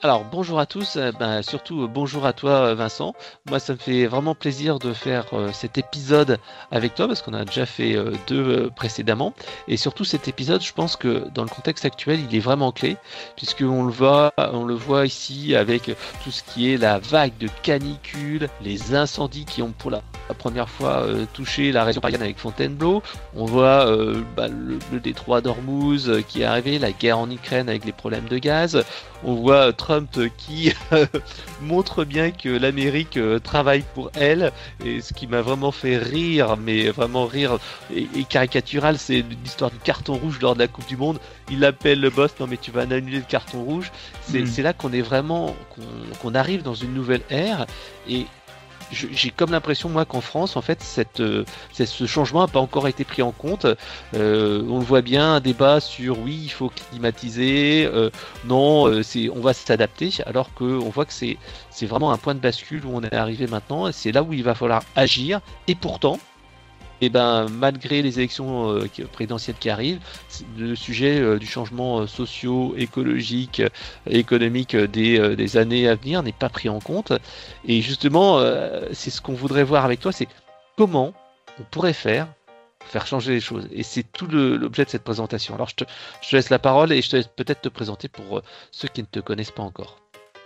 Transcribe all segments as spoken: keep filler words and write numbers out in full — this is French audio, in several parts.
Alors bonjour à tous, euh, ben, surtout euh, bonjour à toi euh, Vincent. Moi ça me fait vraiment plaisir de faire euh, cet épisode avec toi parce qu'on a déjà fait euh, deux euh, précédemment. Et surtout cet épisode, je pense que dans le contexte actuel, il est vraiment clé puisqu'on le voit, on le voit ici avec tout ce qui est la vague de canicule, les incendies qui ont pour la, la première fois euh, touché la région parisienne avec Fontainebleau. On voit euh, bah, le, le détroit d'Ormuz euh, qui est arrivé, la guerre en Ukraine avec les problèmes de gaz. On voit Trump qui euh, montre bien que l'Amérique euh, travaille pour elle, et ce qui m'a vraiment fait rire, mais vraiment rire et, et caricatural, c'est l'histoire du carton rouge lors de la Coupe du Monde. Il appelle le boss, non mais tu vas annuler le carton rouge. C'est Mm. c'est là qu'on est vraiment, qu'on qu'on arrive dans une nouvelle ère, et je- j'ai comme l'impression, moi, qu'en France, en fait, cette, euh, c'est- ce changement n'a pas encore été pris en compte. Euh, on le voit bien, un débat sur oui, il faut climatiser, euh, non, euh, c'est, on va s'adapter, alors qu'on voit que c'est, c'est vraiment un point de bascule où on est arrivé maintenant, et c'est là où il va falloir agir, et pourtant, et ben, malgré les élections euh, qui- présidentielles qui arrivent, c'est- le sujet euh, du changement euh, socio-écologique, euh, économique euh, des, euh, des années à venir n'est pas pris en compte. Et justement, euh, c'est ce qu'on voudrait voir avec toi, c'est comment on pourrait faire pour faire changer les choses. Et c'est tout le- l'objet de cette présentation. Alors, je te, je te laisse la parole et je te laisse peut-être te présenter pour euh, ceux qui ne te connaissent pas encore.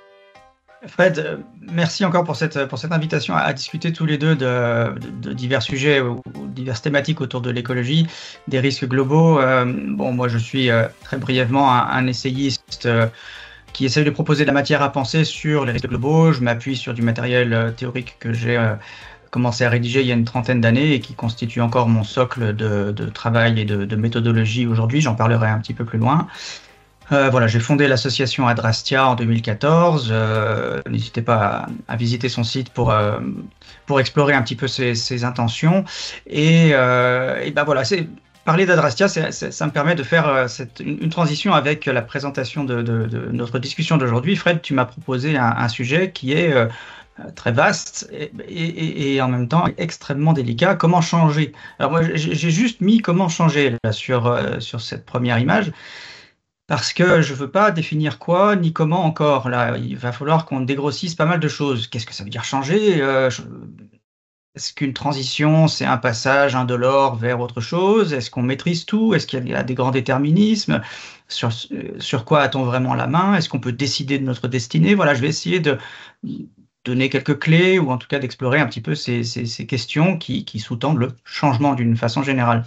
Fred, euh, merci encore pour cette, pour cette invitation à, à discuter tous les deux de, de- de divers sujets ou, ou diverses thématiques autour de l'écologie, des risques globaux. Euh, bon, moi, je suis euh, très brièvement un, un essayiste euh, qui essaye de proposer de la matière à penser sur les risques globaux. Je m'appuie sur du matériel euh, théorique que j'ai euh, commencé à rédiger il y a une trentaine d'années et qui constitue encore mon socle de, de travail et de, de méthodologie aujourd'hui. J'en parlerai un petit peu plus loin. Euh, voilà, j'ai fondé l'association Adrastia en deux mille quatorze. Euh, n'hésitez pas à, à visiter son site pour, euh, pour explorer un petit peu ses, ses intentions. Et, euh, et ben voilà, c'est, parler d'Adrastia, c'est, c'est- ça me permet de faire euh, cette, une, une transition avec la présentation de, de- de notre discussion d'aujourd'hui. Fred, tu m'as proposé un, un sujet qui est euh, très vaste et, et- et- et en même temps extrêmement délicat. Comment changer? Alors moi, j'ai j'ai juste mis comment changer là, sur, euh, sur cette première image. Parce que je veux pas définir quoi ni comment encore. Là, il va falloir qu'on dégrossisse pas mal de choses. Qu'est-ce que ça veut dire changer? Euh, je- Est-ce qu'une transition, c'est un passage indolore vers autre chose? Est-ce qu'on maîtrise tout? Est-ce qu'il y a des grands déterminismes? Sur, sur quoi a-t-on vraiment la main? Est-ce qu'on peut décider de notre destinée? Voilà, je vais essayer de donner quelques clés ou en tout cas d'explorer un petit peu ces, ces- ces questions qui, qui sous-tendent le changement d'une façon générale.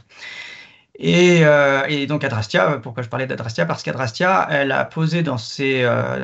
Et, euh, et donc Adrastia, pourquoi je parlais d'Adrastia? Parce qu'Adrastia, elle a posé dans, ses, euh,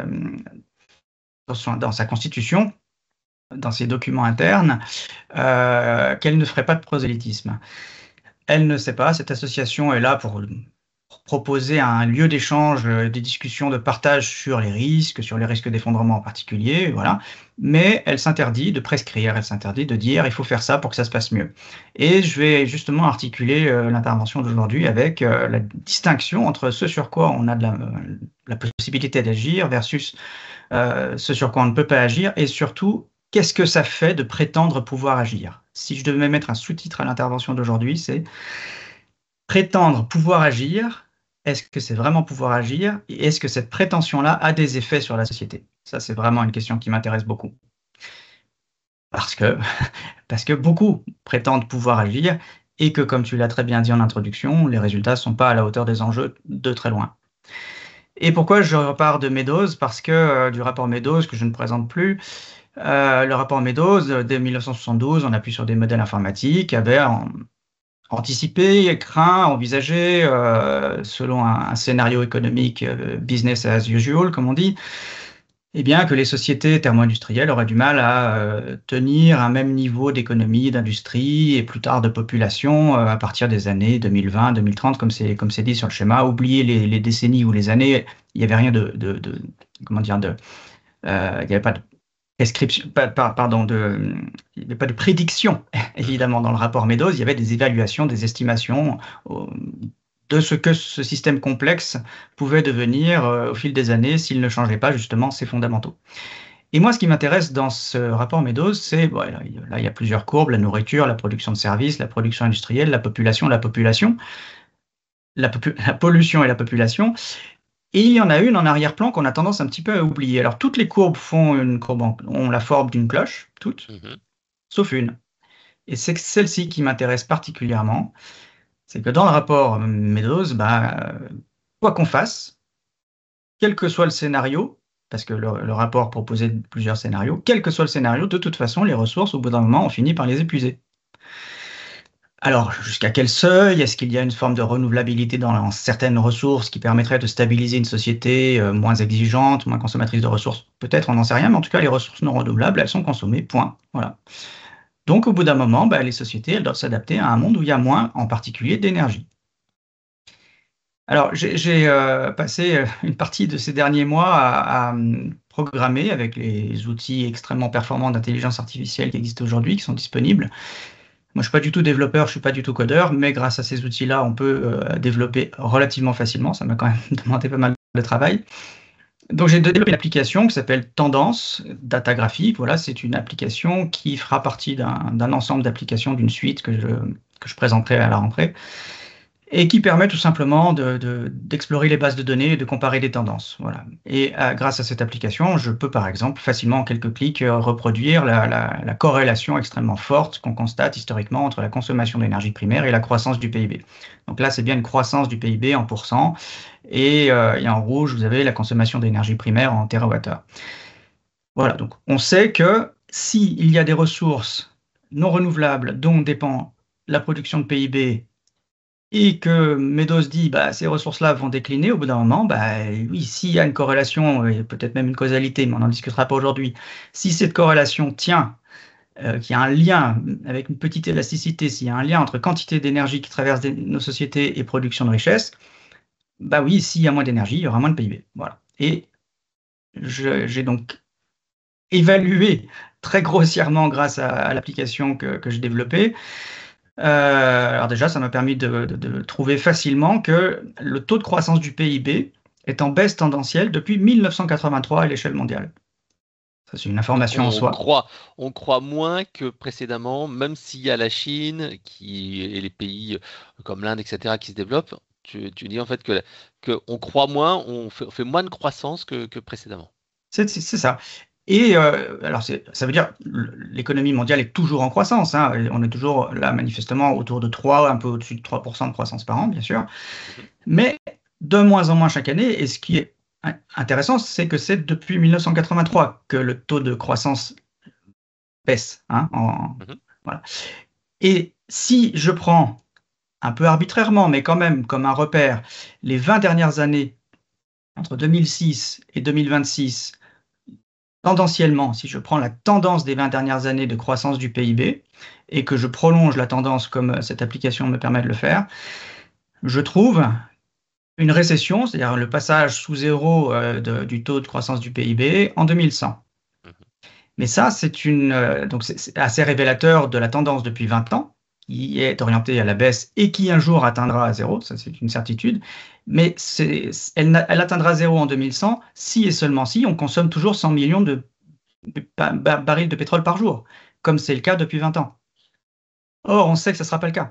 dans, son- dans sa constitution, dans ses documents internes, euh, qu'elle ne ferait pas de prosélytisme. Elle ne sait pas, cette association est là pour, pour proposer un lieu d'échange, euh, des discussions de partage sur les risques, sur les risques d'effondrement en particulier, voilà. Mais elle s'interdit de prescrire, elle s'interdit de dire il faut faire ça pour que ça se passe mieux. Et je vais justement articuler euh, l'intervention d'aujourd'hui avec euh, la distinction entre ce sur quoi on a de la, la possibilité d'agir versus euh, ce sur quoi on ne peut pas agir, et surtout, qu'est-ce que ça fait de prétendre pouvoir agir? Si je devais mettre un sous-titre à l'intervention d'aujourd'hui, c'est prétendre pouvoir agir, est-ce que c'est vraiment pouvoir agir? Et est-ce que cette prétention-là a des effets sur la société? Ça, c'est vraiment une question qui m'intéresse beaucoup. Parce que, parce que beaucoup prétendent pouvoir agir et que, comme tu l'as très bien dit en introduction, les résultats ne sont pas à la hauteur des enjeux de très loin. Et pourquoi je repars de Meadows? Parce que euh, du rapport Meadows, que je ne présente plus, euh, le rapport Meadows, euh, dès mille neuf cent soixante-douze, on appuie sur des modèles informatiques, avait en- anticipé, craint, envisagé, euh, selon un, un scénario économique euh, business as usual, comme on dit, eh bien que les sociétés thermo-industrielles auraient du mal à euh, tenir un même niveau d'économie, d'industrie et plus tard de population euh, à partir des années deux mille vingt, deux mille trente, comme c'est comme c'est dit sur le schéma. Oubliez les, les décennies ou les années, il n'y avait rien de, de, de- comment dire de, euh, il n'y avait pas de prescription, pas- pas- pardon, de, il n'y avait pas de prédiction, évidemment, dans le rapport Meadows. Il y avait des évaluations, des estimations euh, de ce que ce système complexe pouvait devenir euh, au fil des années s'il ne changeait pas justement ses fondamentaux. Et moi, ce qui m'intéresse dans ce rapport Meadows, c'est, bon, là, il y a- là, il y a plusieurs courbes, la nourriture, la production de services, la production industrielle, la population, la population, la, popu- la pollution et la population. Et il y en a une en arrière-plan qu'on a tendance un petit peu à oublier. Alors, toutes les courbes font une courbe en- ont la forme d'une cloche, toutes, Mhm. sauf une. Et c'est celle-ci qui m'intéresse particulièrement. C'est que dans le rapport Meadows, bah, euh, quoi qu'on fasse, quel que soit le scénario, parce que le, le rapport proposait plusieurs scénarios, quel que soit le scénario, de toute façon, les ressources, au bout d'un moment, on finit par les épuiser. Alors, jusqu'à quel seuil? Est-ce qu'il y a une forme de renouvelabilité dans certaines ressources qui permettrait de stabiliser une société euh, moins exigeante, moins consommatrice de ressources? Peut-être, on n'en sait rien, mais en tout cas, les ressources non renouvelables, elles sont consommées, point. Voilà. Donc, au bout d'un moment, bah, les sociétés, elles doivent s'adapter à un monde où il y a moins, en particulier, d'énergie. Alors, j'ai j'ai, euh, passé euh, une partie de ces derniers mois à, à, hum, programmer avec les outils extrêmement performants d'intelligence artificielle qui existent aujourd'hui, qui sont disponibles. Moi, je suis pas du tout développeur, je suis pas du tout codeur, mais grâce à ces outils-là, on peut euh, développer relativement facilement. Ça m'a quand même demandé pas mal de travail. Donc, j'ai développé une application qui s'appelle Tendance Data Graphique. Voilà, c'est une application qui fera partie d'un d'un ensemble d'applications d'une suite que je, que je présenterai à la rentrée et qui permet tout simplement de, de, d'explorer les bases de données et de comparer des tendances. Voilà. Et euh, grâce à cette application, je peux par exemple facilement en quelques clics euh, reproduire la, la, la corrélation extrêmement forte qu'on constate historiquement entre la consommation d'énergie primaire et la croissance du P I B. Donc là, c'est bien une croissance du P I B en pourcent, et, euh, et en rouge, vous avez la consommation d'énergie primaire en térawattheure. Voilà, donc on sait que s'il y a des ressources non renouvelables dont dépend la production de P I B et que Meadows dit bah, ces ressources-là vont décliner au bout d'un moment, bah, oui, s'il y a une corrélation, et peut-être même une causalité, mais on n'en discutera pas aujourd'hui, si cette corrélation tient, euh, qu'il y a un lien avec une petite élasticité, s'il y a un lien entre quantité d'énergie qui traverse des, nos sociétés et production de richesse, bah oui, s'il y a moins d'énergie, il y aura moins de P I B. Voilà. Et je, j'ai donc évalué très grossièrement grâce à, à l'application que, que j'ai développée. Euh, alors déjà, ça m'a permis de, de- de trouver facilement que le taux de croissance du P I B est en baisse tendancielle depuis mille neuf cent quatre-vingt-trois à l'échelle mondiale. Ça, c'est une Donc information en on soi. croit, on croit moins que précédemment, même s'il y a la Chine qui, et les pays euh, comme l'Inde, et cetera, qui se développent. Tu, tu dis en fait que, que on croit moins, on fait, on fait moins de croissance que, que précédemment. C'est c'est- c'est ça. Et euh, alors, c'est- ça veut dire que l'économie mondiale est toujours en croissance, hein. Et on est toujours là, manifestement, autour de trois, un peu au-dessus de trois pour cent de croissance par an, bien sûr. Mhm. Mais de moins en moins chaque année. Et ce qui est in- intéressant, c'est que c'est depuis mille neuf cent quatre-vingt-trois que le taux de croissance baisse, hein, en- Mhm. voilà. Et si je prends un peu arbitrairement, mais quand même comme un repère, les vingt dernières années, entre deux mille six et deux mille vingt-six, tendanciellement, si je prends la tendance des vingt dernières années de croissance du P I B et que je prolonge la tendance comme cette application me permet de le faire, je trouve une récession, c'est-à-dire le passage sous zéro euh, de- du taux de croissance du P I B en deux mille cent. Mhm. Mais ça, c'est une, euh, donc c'est c'est assez révélateur de la tendance depuis vingt ans, qui est orientée à la baisse et qui un jour atteindra à zéro, ça c'est une certitude. Mais c'est, elle, n'a- elle atteindra zéro en deux mille cent si et seulement si on consomme toujours cent millions de ba- ba- barils de pétrole par jour, comme c'est le cas depuis vingt ans. Or, on sait que ce ne sera pas le cas.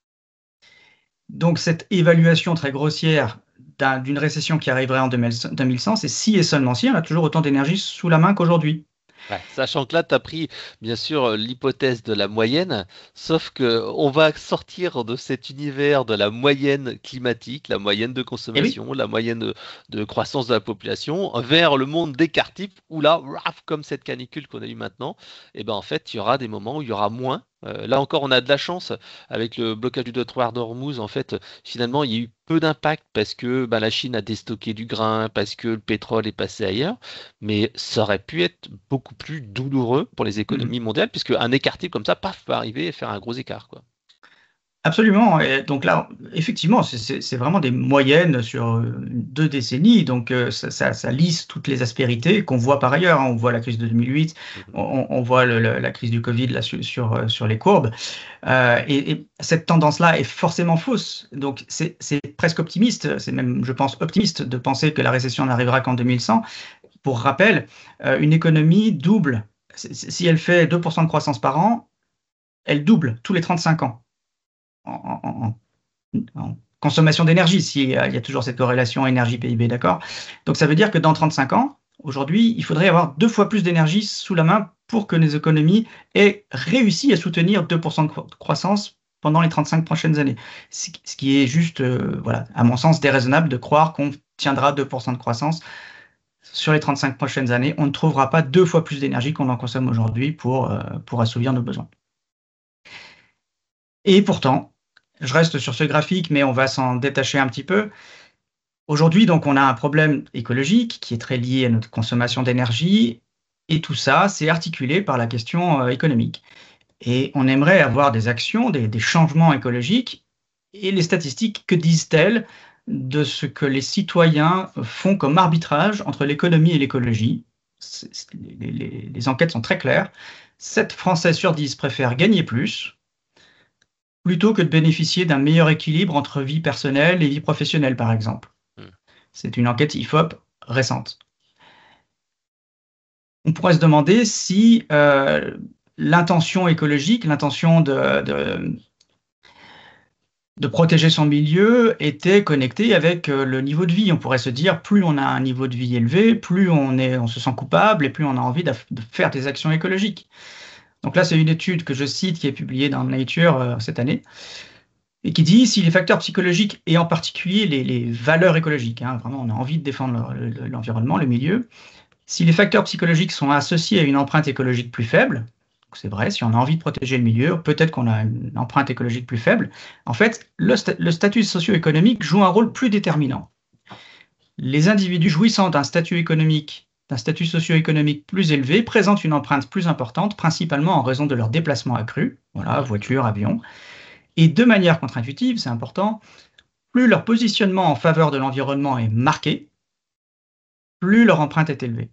Donc cette évaluation très grossière d'un- d'une récession qui arriverait en deux mille cent, c'est si et seulement si on a toujours autant d'énergie sous la main qu'aujourd'hui. Ouais, sachant que là, tu as pris bien sûr euh, l'hypothèse de la moyenne, sauf que on va sortir de cet univers de la moyenne climatique, la moyenne de Et oui, consommation, la moyenne de, de croissance de la population, vers le monde des quarts-types, où là, raf, comme cette canicule qu'on a eue maintenant, et ben en fait, il y aura des moments où il y aura moins. Euh, là encore, on a de la chance avec le blocage du détroit d'Ormuz. En fait, finalement, il y a eu peu d'impact parce que ben, la Chine a déstocké du grain, parce que le pétrole est passé ailleurs, mais ça aurait pu être beaucoup plus douloureux pour les mhm. économies mondiales, puisque un écart type comme ça, paf, va arriver et faire un gros écart, quoi. Absolument. Et donc là, effectivement, c'est c'est- c'est vraiment des moyennes sur euh, deux décennies. Donc euh, ça, ça- ça lisse toutes les aspérités qu'on voit par ailleurs, hein. On voit la crise de deux mille huit, Mhm. on, on voit le- le- la crise du Covid là, sur, sur, euh, sur les courbes. Euh, et, et cette tendance-là est forcément fausse. Donc c'est c'est presque optimiste, c'est même, je pense, optimiste de penser que la récession n'arrivera qu'en deux mille cent. Pour rappel, euh, une économie double. Si si elle fait deux pour cent de croissance par an, elle double tous les trente-cinq ans. En, en- en- en consommation d'énergie, s'il y a toujours cette corrélation énergie-P I B, d'accord? Donc ça veut dire que dans trente-cinq ans, aujourd'hui, il faudrait avoir deux fois plus d'énergie sous la main pour que les économies aient réussi à soutenir deux pour cent de croissance pendant les trente-cinq prochaines années. Ce qui est juste, euh, voilà, à mon sens, déraisonnable de croire qu'on tiendra deux pour cent de croissance sur les trente-cinq prochaines années. On ne trouvera pas deux fois plus d'énergie qu'on en consomme aujourd'hui pour, euh, pour assouvir nos besoins. Et pourtant, je reste sur ce graphique, mais on va s'en détacher un petit peu. Aujourd'hui, donc, on a un problème écologique qui est très lié à notre consommation d'énergie, et tout ça, c'est articulé par la question euh, économique. Et on aimerait avoir des actions, des, des changements écologiques, et les statistiques, que disent-elles de ce que les citoyens font comme arbitrage entre l'économie et l'écologie? Les, les, les enquêtes sont très claires. sept Français sur dix préfèrent gagner plus, plutôt que de bénéficier d'un meilleur équilibre entre vie personnelle et vie professionnelle, par exemple. C'est une enquête I F O P récente. On pourrait se demander si euh, l'intention écologique, l'intention de, de, de protéger son milieu était connectée avec le niveau de vie. On pourrait se dire, plus on a un niveau de vie élevé, plus on, est, on se sent coupable et plus on a envie de faire des actions écologiques. Donc là, c'est une étude que je cite qui est publiée dans Nature euh, cette année, et qui dit si les facteurs psychologiques, et en particulier les, les valeurs écologiques, hein, vraiment on a envie de défendre l'environnement, le milieu, si les facteurs psychologiques sont associés à une empreinte écologique plus faible, c'est vrai, si on a envie de protéger le milieu, peut-être qu'on a une empreinte écologique plus faible, en fait, le, sta le statut socio-économique joue un rôle plus déterminant. Les individus jouissant d'un statut économique, d'un statut socio-économique plus élevé présentent une empreinte plus importante, principalement en raison de leurs déplacements accrus, voilà, voiture, avion. Et de manière contre-intuitive, c'est important, plus leur positionnement en faveur de l'environnement est marqué, plus leur empreinte est élevée.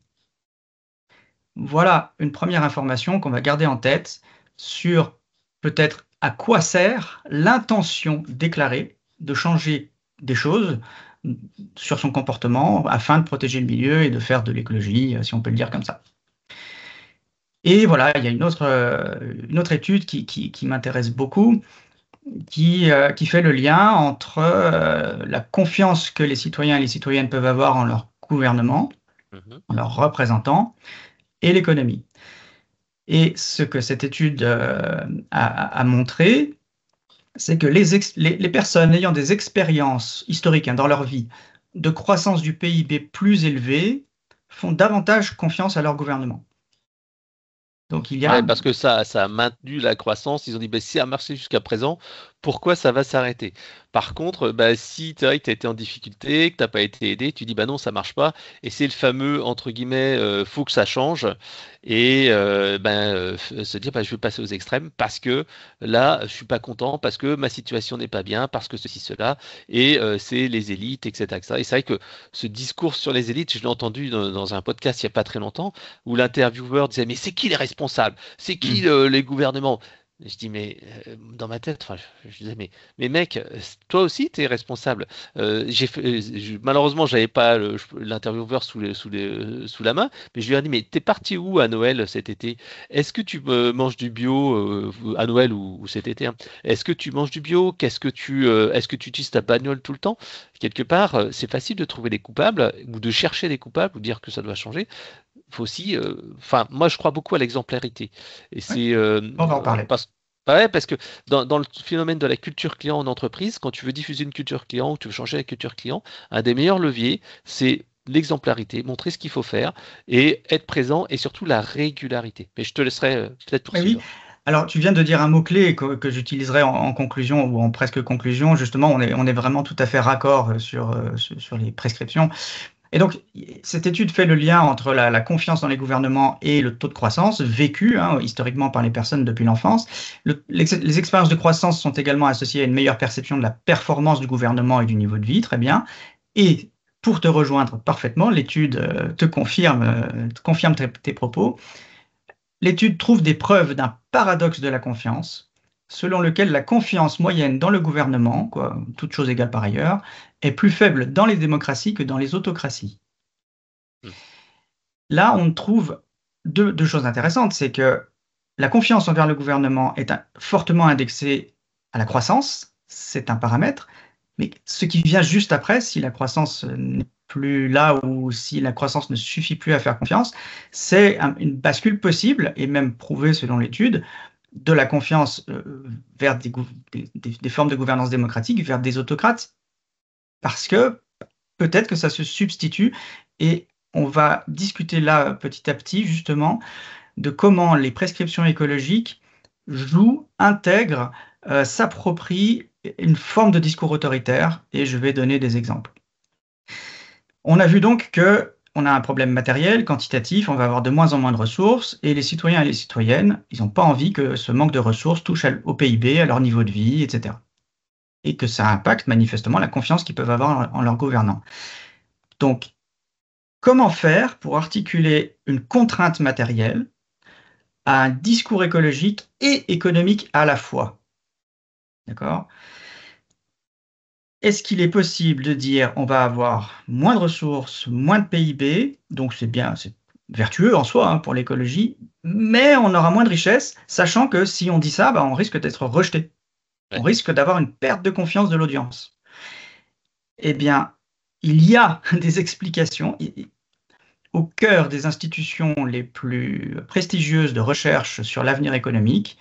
Voilà une première information qu'on va garder en tête sur peut-être à quoi sert l'intention déclarée de changer des choses sur son comportement afin de protéger le milieu et de faire de l'écologie, si on peut le dire comme ça. Et voilà, il y a une autre, une autre étude qui, qui, qui m'intéresse beaucoup, Qui, euh, qui fait le lien entre euh, la confiance que les citoyens et les citoyennes peuvent avoir en leur gouvernement, mmh. en leurs représentants, et l'économie. Et ce que cette étude euh, a, a montré, c'est que les, les, les personnes ayant des expériences historiques hein, dans leur vie de croissance du P I B plus élevée font davantage confiance à leur gouvernement. Donc il y a... ouais, parce que ça, ça a maintenu la croissance. Ils ont dit, bah, si ça a marché jusqu'à présent, pourquoi ça va s'arrêter? Par contre, bah, si tu as été en difficulté, que tu n'as pas été aidé, tu dis, bah non, ça marche pas. Et c'est le fameux, entre guillemets, euh, faut que ça change. Et euh, ben, euh, se dire, bah, je vais passer aux extrêmes parce que là, je suis pas content, parce que ma situation n'est pas bien, parce que ceci, cela. Et euh, c'est les élites, et cetera et cetera. Et c'est vrai que ce discours sur les élites, je l'ai entendu dans, dans un podcast il n'y a pas très longtemps, où l'intervieweur disait, mais c'est qui les responsables? C'est qui mmh. le, les gouvernements? Je dis, mais euh, dans ma tête, enfin, je, je disais, mais, mais mec, toi aussi, tu es responsable. Euh, j'ai fait, je, malheureusement, je n'avais pas l'intervieweur sous, les, sous, les, sous la main, mais je lui ai dit, mais t'es parti où à Noël cet été? Est-ce que tu euh, manges du bio euh, à Noël ou, ou cet été hein? Est-ce que tu manges du bio? Qu'est-ce que tu, euh, est-ce que tu utilises ta bagnole tout le temps? Quelque part, c'est facile de trouver des coupables ou de chercher des coupables ou dire que ça doit changer. Faut aussi, enfin, euh, moi je crois beaucoup à l'exemplarité. Et c'est, oui, euh, on va en parler. Parce, bah ouais, parce que dans, dans le phénomène de la culture client en entreprise, quand tu veux diffuser une culture client ou tu veux changer la culture client, un des meilleurs leviers, c'est l'exemplarité, montrer ce qu'il faut faire et être présent et surtout la régularité. Mais je te laisserai euh, peut-être poursuivre. Oui. Alors, tu viens de dire un mot-clé que, que j'utiliserai en, en conclusion ou en presque conclusion. Justement, on est, on est vraiment tout à fait raccord sur, euh, sur, sur les prescriptions. Et donc, cette étude fait le lien entre la, la confiance dans les gouvernements et le taux de croissance vécu hein, historiquement par les personnes depuis l'enfance. Le, les, les expériences de croissance sont également associées à une meilleure perception de la performance du gouvernement et du niveau de vie, très bien. Et pour te rejoindre parfaitement, l'étude euh, te confirme, euh, te confirme tes, tes propos. L'étude trouve des preuves d'un paradoxe de la confiance, selon lequel la confiance moyenne dans le gouvernement, quoi, toute chose égale par ailleurs, est plus faible dans les démocraties que dans les autocraties. Mmh. Là, on trouve deux, deux choses intéressantes, c'est que la confiance envers le gouvernement est un, fortement indexée à la croissance, c'est un paramètre, Mais ce qui vient juste après, si la croissance n'est plus là ou si la croissance ne suffit plus à faire confiance, c'est un, une bascule possible et même prouvée selon l'étude de la confiance euh, vers des, des, des, formes de gouvernance démocratique vers des autocrates, parce que peut-être que ça se substitue et on va discuter là petit à petit justement de comment les prescriptions écologiques jouent, intègrent, euh, s'approprient une forme de discours autoritaire, et je vais donner des exemples. On a vu donc que on a un problème matériel, quantitatif, on va avoir de moins en moins de ressources, et les citoyens et les citoyennes, ils n'ont pas envie que ce manque de ressources touche au P I B, à leur niveau de vie, et cetera. Et que ça impacte manifestement la confiance qu'ils peuvent avoir en leurs gouvernants. Donc, comment faire pour articuler une contrainte matérielle à un discours écologique et économique à la fois? D'accord? Est-ce qu'il est possible de dire on va avoir moins de ressources, moins de P I B, donc c'est bien, c'est vertueux en soi hein, pour l'écologie, mais on aura moins de richesse, sachant que si on dit ça, bah, on risque d'être rejeté. Ouais. On risque d'avoir une perte de confiance de l'audience. Eh bien, il y a des explications. Au cœur des institutions les plus prestigieuses de recherche sur l'avenir économique,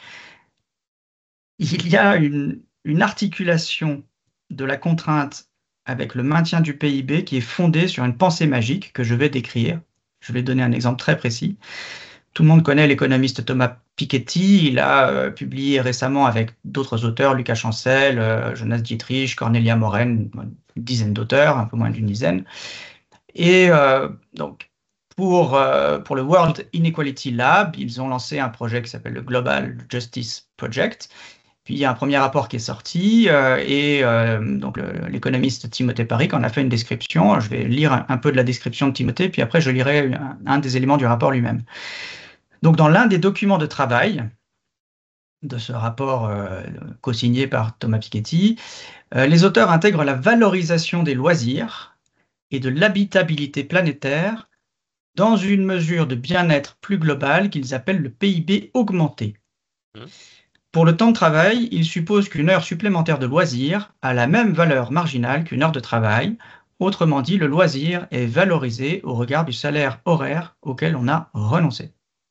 il y a une, une articulation de la contrainte avec le maintien du P I B qui est fondée sur une pensée magique que je vais décrire. Je vais donner un exemple très précis. Tout le monde connaît l'économiste Thomas Piketty. Il a euh, publié récemment avec d'autres auteurs, Lucas Chancel, euh, Jonas Dietrich, Cornelia Moren, une dizaine d'auteurs, un peu moins d'une dizaine. Et euh, donc, pour, euh, pour le World Inequality Lab, ils ont lancé un projet qui s'appelle le Global Justice Project. Puis il y a un premier rapport qui est sorti euh, et euh, donc l'économiste Timothée Parikh en a fait une description. Je vais lire un, un peu de la description de Timothée, puis après je lirai un, un des éléments du rapport lui-même. Donc dans l'un des documents de travail de ce rapport euh, co-signé par Thomas Piketty, euh, les auteurs intègrent la valorisation des loisirs et de l'habitabilité planétaire dans une mesure de bien-être plus globale qu'ils appellent le P I B augmenté. Mmh. Pour le temps de travail, il suppose qu'une heure supplémentaire de loisir a la même valeur marginale qu'une heure de travail. Autrement dit, le loisir est valorisé au regard du salaire horaire auquel on a renoncé.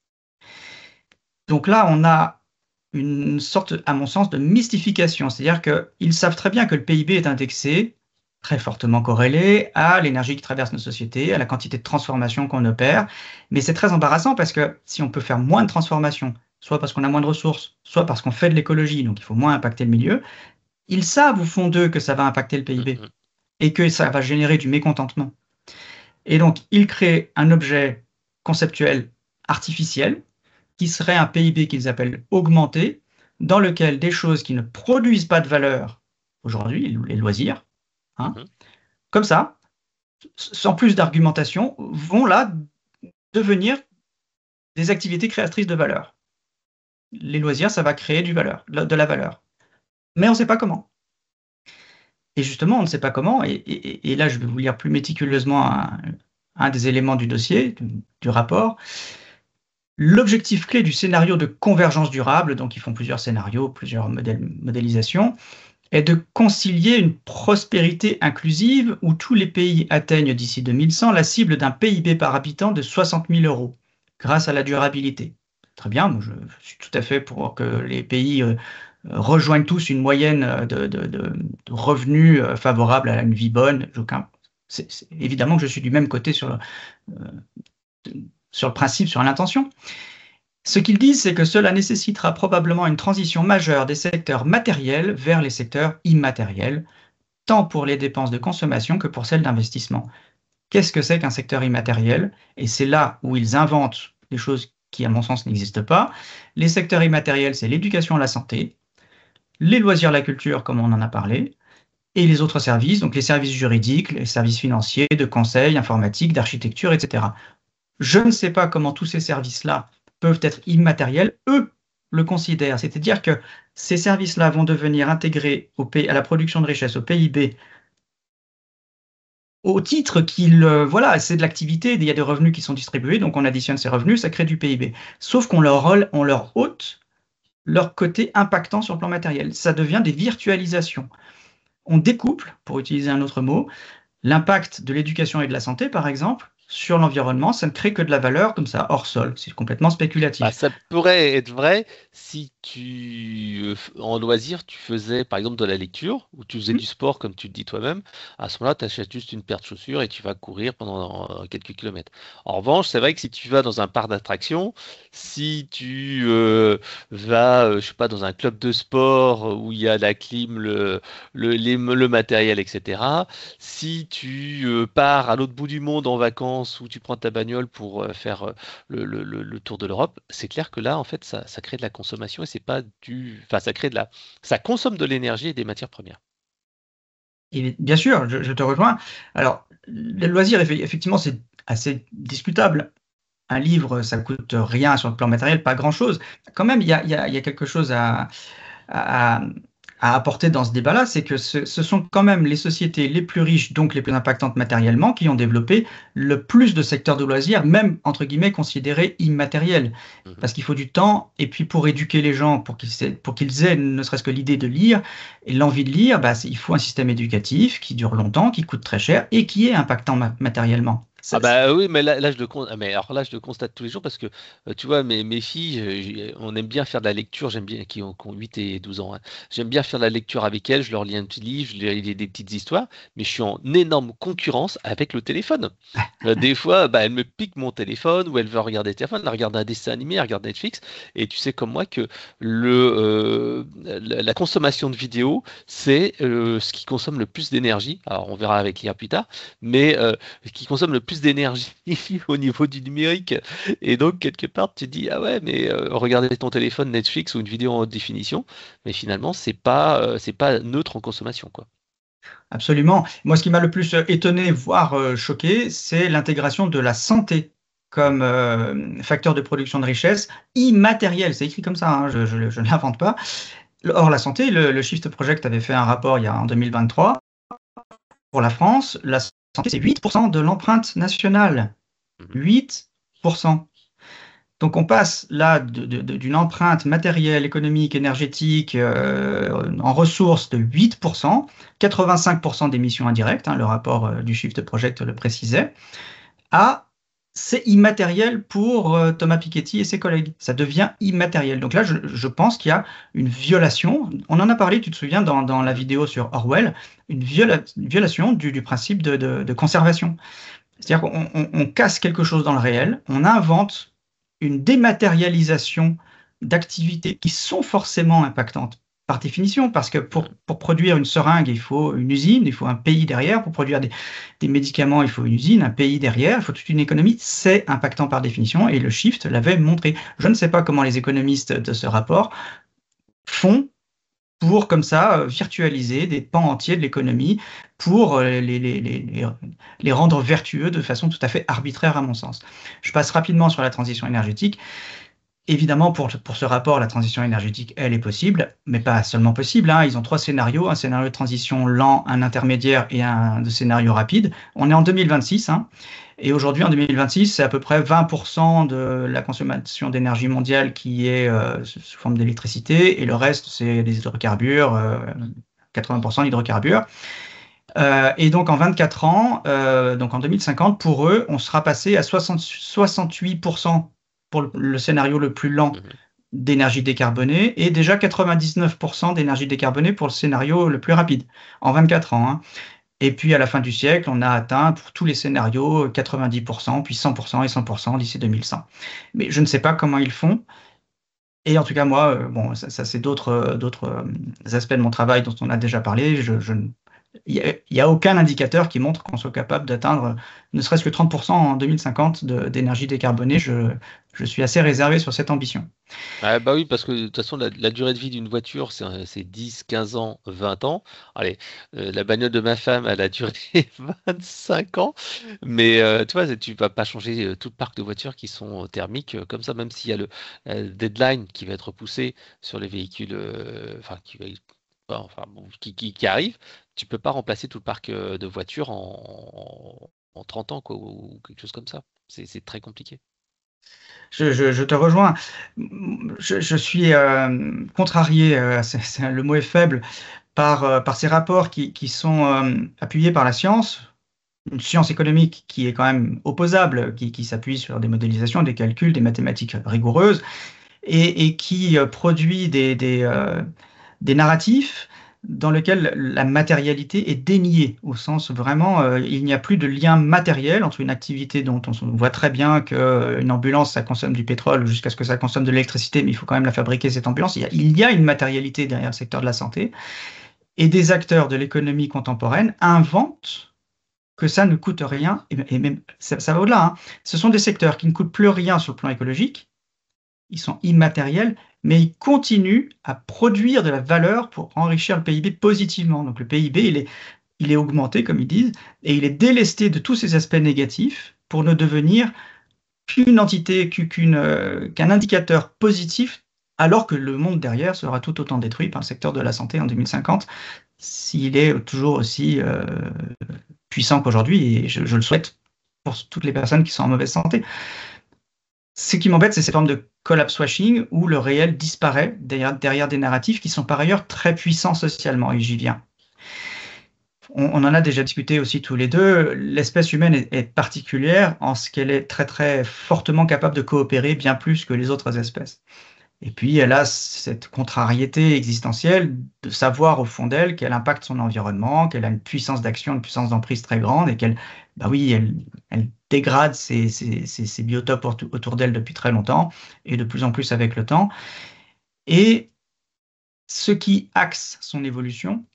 Donc là, on a une sorte, à mon sens, de mystification. C'est-à-dire qu'ils savent très bien que le P I B est indexé, très fortement corrélé à l'énergie qui traverse nos sociétés, à la quantité de transformation qu'on opère. Mais c'est très embarrassant parce que si on peut faire moins de transformation, soit parce qu'on a moins de ressources, soit parce qu'on fait de l'écologie, donc il faut moins impacter le milieu, ils savent au fond d'eux que ça va impacter le P I B et que ça va générer du mécontentement. Et donc, ils créent un objet conceptuel artificiel qui serait un P I B qu'ils appellent augmenté, dans lequel des choses qui ne produisent pas de valeur aujourd'hui, les loisirs, hein, mmh. comme ça, sans plus d'argumentation, vont là devenir des activités créatrices de valeur. Les loisirs, ça va créer du valeur, de la valeur. Mais on ne sait pas comment. Et justement, on ne sait pas comment, et, et, et là, je vais vous lire plus méticuleusement un, un des éléments du dossier, du, du rapport. L'objectif clé du scénario de convergence durable, donc ils font plusieurs scénarios, plusieurs modèles, modélisations, est de concilier une prospérité inclusive où tous les pays atteignent d'ici deux mille cent la cible d'un P I B par habitant de soixante mille euros, grâce à la durabilité. Très bien, moi je, je suis tout à fait pour que les pays euh, rejoignent tous une moyenne de, de, de, de revenus euh, favorables à une vie bonne. Aucun, c'est, c'est, évidemment que je suis du même côté sur le, euh, de, sur le principe, sur l'intention. Ce qu'ils disent, c'est que cela nécessitera probablement une transition majeure des secteurs matériels vers les secteurs immatériels, tant pour les dépenses de consommation que pour celles d'investissement. Qu'est-ce que c'est qu'un secteur immatériel? Et c'est là où ils inventent des choses qui, à mon sens, n'existent pas. Les secteurs immatériels, c'est l'éducation, la santé, les loisirs, la culture, comme on en a parlé, et les autres services, donc les services juridiques, les services financiers, de conseil, informatique, d'architecture, et cetera. Je ne sais pas comment tous ces services-là peuvent être immatériels. Eux le considèrent, c'est-à-dire que ces services-là vont devenir intégrés au P- à la production de richesse, au P I B, au titre qu'il, euh, voilà, c'est de l'activité, il y a des revenus qui sont distribués, donc on additionne ces revenus, ça crée du P I B. Sauf qu'on leur, on leur ôte leur côté impactant sur le plan matériel. Ça devient des virtualisations. on découple, pour utiliser un autre mot, l'impact de l'éducation et de la santé, par exemple, sur l'environnement. Ça ne crée que de la valeur comme ça, hors sol. C'est complètement Bah, spéculatif. ça pourrait être vrai si tu, euh, f- en loisir, tu faisais par exemple de la lecture ou tu faisais Hmm. du sport, comme tu le dis toi-même. À ce moment-là, tu achètes juste une paire de chaussures et tu vas courir pendant euh, quelques kilomètres. En revanche, c'est vrai que si tu vas dans un parc d'attractions, si tu euh, vas, euh, je sais pas, dans un club de sport euh, où il y a la clim, le, le, les- le matériel, et cetera. Si tu euh, pars à l'autre bout du monde en vacances ou tu prends ta bagnole pour euh, faire euh, le, le- le- le tour de l'Europe, c'est clair que là, en fait, ça, ça crée de la consommation et c'est pas du, enfin, ça crée de la, ça consomme de l'énergie et des matières premières. Et bien sûr, je, je te rejoins. Alors, le loisir, effe- effectivement, c'est assez discutable. Un livre, ça coûte rien sur le plan matériel, pas grand-chose. Quand même, il y a, il y a- il y a quelque chose à, à, à apporter dans ce débat-là, c'est que ce, ce sont quand même les sociétés les plus riches, donc les plus impactantes matériellement, qui ont développé le plus de secteurs de loisirs, même entre guillemets considérés immatériels. Mhm. Parce qu'il faut du temps, et puis pour éduquer les gens, pour qu'ils aient, pour qu'ils aient ne serait-ce que l'idée de lire et l'envie de lire, bah, c'est- il faut un système éducatif qui dure longtemps, qui coûte très cher et qui est impactant ma- matériellement. Ah Ça- ça- bah oui, mais là, là je le con- ah, mais alors là je le constate tous les jours parce que euh, tu vois mes, mes filles, euh, j'ai- on aime bien faire de la lecture, j'aime bien qui ont, qui ont huit et douze ans, hein. J'aime bien faire de la lecture avec elles, je leur lis un petit livre, je leur lis des, des petites histoires, mais je suis en énorme concurrence avec le téléphone. Euh, des fois, bah, elle me pique mon téléphone ou elle veut regarder le téléphone, elle regarde un dessin animé, elle regarde Netflix, et tu sais comme moi que le euh, la, la consommation de vidéos, c'est euh, ce qui consomme le plus d'énergie. Alors on verra avec l'I A plus tard, mais euh, qui consomme le plus d'énergie au niveau du numérique. Et donc, quelque part, tu te dis, ah ouais, mais euh, regarder ton téléphone, Netflix ou une vidéo en haute définition, mais finalement, c'est pas, euh, c'est pas neutre en consommation, quoi. Absolument. Moi, ce qui m'a le plus euh, étonné, voire euh, choqué, c'est l'intégration de la santé Mm. comme euh, facteur de production de richesse immatérielle. C'est écrit comme ça, hein, je, je- je ne l'invente pas. Or, la santé, le, le Shift Project avait fait un rapport il y a en deux mille vingt-trois. Pour la France, la santé, c'est huit pour cent de l'empreinte nationale. Mhm. huit pour cent. Donc on passe là de- de- de- d'une empreinte matérielle, économique, énergétique, euh, en ressources de huit pour cent, quatre-vingt-cinq pour cent d'émissions indirectes, hein, le rapport euh, du Shift Project le précisait, à c'est immatériel pour euh, Thomas Piketty et ses collègues. Ça devient immatériel. Donc là, je, je pense qu'il y a une violation. On en a parlé, tu te souviens, dans, dans la Mhm. vidéo sur Orwell, une, viola- une violation du, du principe de, de- de conservation. C'est-à-dire qu'on on- on casse quelque chose dans le réel, on invente une dématérialisation d'activités qui sont forcément impactantes par définition, parce que pour, Mhm. pour produire une seringue, il faut une usine, il faut un pays derrière, pour produire des, des médicaments, il faut une usine, un pays derrière, il faut toute une économie, c'est impactant par définition, et le Shift l'avait montré. Je ne sais pas comment les économistes de ce rapport font pour comme ça euh, virtualiser des pans entiers de l'économie pour euh, les, les, les, les, les rendre vertueux de façon tout à fait arbitraire à mon sens. Je passe rapidement sur la transition énergétique. Évidemment, pour, pour ce rapport, la transition énergétique, elle est possible, mais pas seulement possible, hein. Ils ont trois scénarios, un scénario de transition lent, un intermédiaire et un de scénario rapide. On est en deux mille vingt-six, hein, et aujourd'hui, en deux mille vingt-six, c'est à peu près vingt pour cent de la consommation d'énergie mondiale qui est euh, sous sous forme d'électricité, et le reste, c'est des hydrocarbures, euh, quatre-vingts pour cent d'hydrocarbures. Euh, et donc en vingt-quatre ans, euh, donc en deux mille cinquante, pour eux, on sera passé à soixante, soixante-huit pour cent pour le, le scénario le plus lent Mhm. d'énergie décarbonée et déjà quatre-vingt-dix-neuf pour cent d'énergie décarbonée pour le scénario le plus rapide en vingt-quatre ans, hein. Et puis à la fin du siècle, on a atteint pour tous les scénarios quatre-vingt-dix pour cent, puis cent pour cent et cent pour cent d'ici deux mille cent. Mais je ne sais pas comment ils font. Et en tout cas, moi, euh, bon, ça, ça, c'est d'autres euh, d'autres euh, aspects de mon travail dont on a déjà parlé. Je, je ne- il n'y a, il y a aucun indicateur qui montre qu'on soit capable d'atteindre ne serait-ce que trente pour cent en deux mille cinquante de- d'énergie décarbonée. Je, je suis assez réservé sur cette ambition. Ah bah oui, parce que de toute façon, la, la durée de vie d'une voiture, c'est un- c'est dix, quinze ans, vingt ans. Allez, euh, la bagnole de ma femme, elle a duré vingt-cinq ans. Mais euh, tu vois, c'est- tu vas pas changer euh, tout le parc de voitures qui sont euh, thermiques euh, comme ça, même s'il y a le euh, deadline qui va être repoussé sur les véhicules, euh, enfin, qui va, enfin, enfin, bon, qui, qui, qui arrive, tu peux pas remplacer tout le parc euh, de voitures en, en trente ans, quoi, ou quelque chose comme ça. C'est c'est très compliqué. Je, je- je te rejoins. Je, je suis euh, contrarié, euh, c'est- c'est- le mot est faible, par, euh, par ces rapports qui, qui sont euh, appuyés par la science, une science économique qui est quand même opposable, qui, qui s'appuie sur des modélisations, des calculs, des mathématiques rigoureuses, et, et qui euh, produit des, des, euh, des narratifs dans lesquels la matérialité est déniée, au sens vraiment, euh, il n'y a plus de lien matériel entre une activité dont on voit très bien qu'une ambulance, ça consomme du pétrole jusqu'à ce que ça consomme de l'électricité, mais il faut quand même la fabriquer, cette ambulance. Il y a, il y a une matérialité derrière le secteur de la santé, et des acteurs de l'économie contemporaine inventent que ça ne coûte rien, et, et même ça, ça va au-delà, hein. Ce sont des secteurs qui ne coûtent plus rien sur le plan écologique, ils sont immatériels, mais ils continuent à produire de la valeur pour enrichir le P I B positivement. Donc le P I B, il est, il est augmenté, comme ils disent, et il est délesté de tous ces aspects négatifs pour ne devenir qu'une entité, qu'une, euh, qu'un indicateur positif, alors que le monde derrière sera tout autant détruit par le secteur de la santé en deux mille cinquante, s'il est toujours aussi euh, puissant qu'aujourd'hui, et je, je le souhaite pour toutes les personnes qui sont en mauvaise santé. Ce qui m'embête, c'est cette forme de collapse washing où le réel disparaît derrière, derrière des narratifs qui sont par ailleurs très puissants socialement, et j'y viens. On, on en a déjà discuté aussi tous les deux. L'espèce humaine est, est particulière en ce qu'elle est très très fortement capable de coopérer bien plus que les autres espèces. Et puis elle a cette contrariété existentielle de savoir au fond d'elle qu'elle impacte son environnement, qu'elle a une puissance d'action, une puissance d'emprise très grande et qu'elle, bah oui, elle, elle dégrade ses, ses, ses, ses biotopes autour, autour d'elle depuis très longtemps et de plus en plus avec le temps. Et ce qui axe son évolution,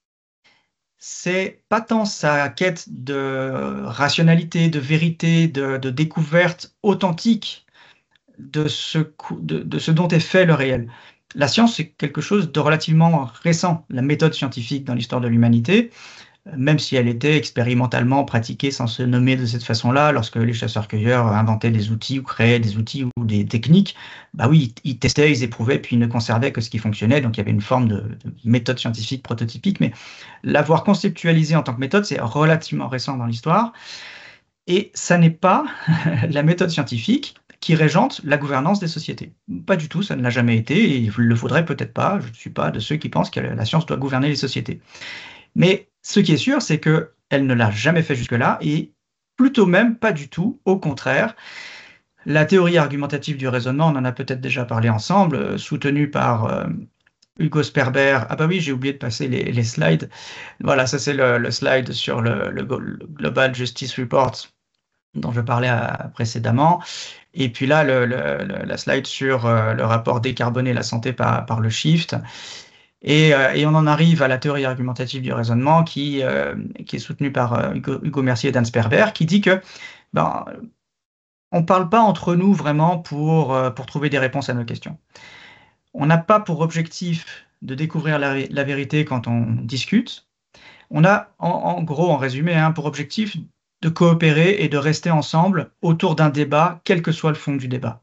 c'est pas tant sa quête de rationalité, de vérité, de, de découverte authentique de ce, de, de ce dont est fait le réel. La science, c'est quelque chose de relativement récent, la méthode scientifique dans l'histoire de l'humanité, même si elle était expérimentalement pratiquée sans se nommer de cette façon-là, lorsque les chasseurs-cueilleurs inventaient des outils ou créaient des outils ou des techniques, bah oui, ils testaient, ils éprouvaient, puis ils ne conservaient que ce qui fonctionnait, donc il y avait une forme de, de méthode scientifique prototypique, mais l'avoir conceptualisé en tant que méthode, c'est relativement récent dans l'histoire, et ça n'est pas la méthode scientifique qui régente la gouvernance des sociétés. Pas du tout, ça ne l'a jamais été, et il le faudrait peut-être pas. Je ne suis pas de ceux qui pensent que la science doit gouverner les sociétés. Mais ce qui est sûr, c'est qu'elle ne l'a jamais fait jusque-là, et plutôt même pas du tout, au contraire. La théorie argumentative du raisonnement, on en a peut-être déjà parlé ensemble, soutenue par euh, Hugo Sperber. Ah bah oui, j'ai oublié de passer les, les slides. Voilà, ça c'est le, le slide sur le, le, le Global Justice Report dont je parlais à, précédemment. Et puis là, le, le, la slide sur euh, le rapport décarboner la santé par, par le shift. Et, euh, et on en arrive à la théorie argumentative du raisonnement qui, euh, qui est soutenue par euh, Hugo, Hugo Mercier et Dan Sperber, qui dit que ben, on ne parle pas entre nous vraiment pour, euh, pour trouver des réponses à nos questions. On n'a pas pour objectif de découvrir la, la vérité quand on discute. On a, en, en gros, en résumé, hein, pour objectif de coopérer et de rester ensemble autour d'un débat, quel que soit le fond du débat.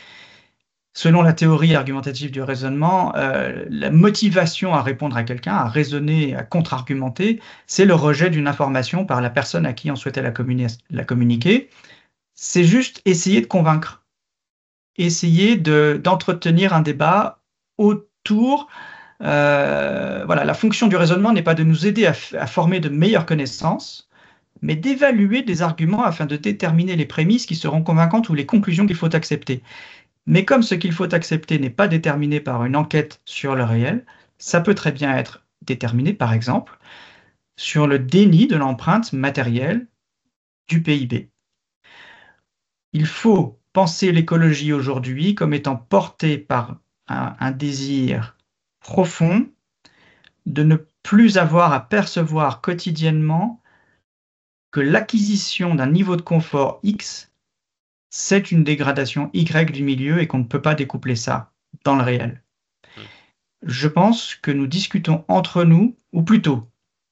Selon la théorie argumentative du raisonnement, euh, la motivation à répondre à quelqu'un, à raisonner, à contre-argumenter, c'est le rejet d'une information par la personne à qui on souhaitait la, communi- la communiquer. C'est juste essayer de convaincre, essayer de, d'entretenir un débat autour. Euh, voilà, la fonction du raisonnement n'est pas de nous aider à, à former de meilleures connaissances, mais d'évaluer des arguments afin de déterminer les prémices qui seront convaincantes ou les conclusions qu'il faut accepter. Mais comme ce qu'il faut accepter n'est pas déterminé par une enquête sur le réel, ça peut très bien être déterminé, par exemple, sur le déni de l'empreinte matérielle du P I B. Il faut penser l'écologie aujourd'hui comme étant portée par un, un désir profond de ne plus avoir à percevoir quotidiennement que l'acquisition d'un niveau de confort X, c'est une dégradation Y du milieu et qu'on ne peut pas découpler ça dans le réel. Je pense que nous discutons entre nous, ou plutôt,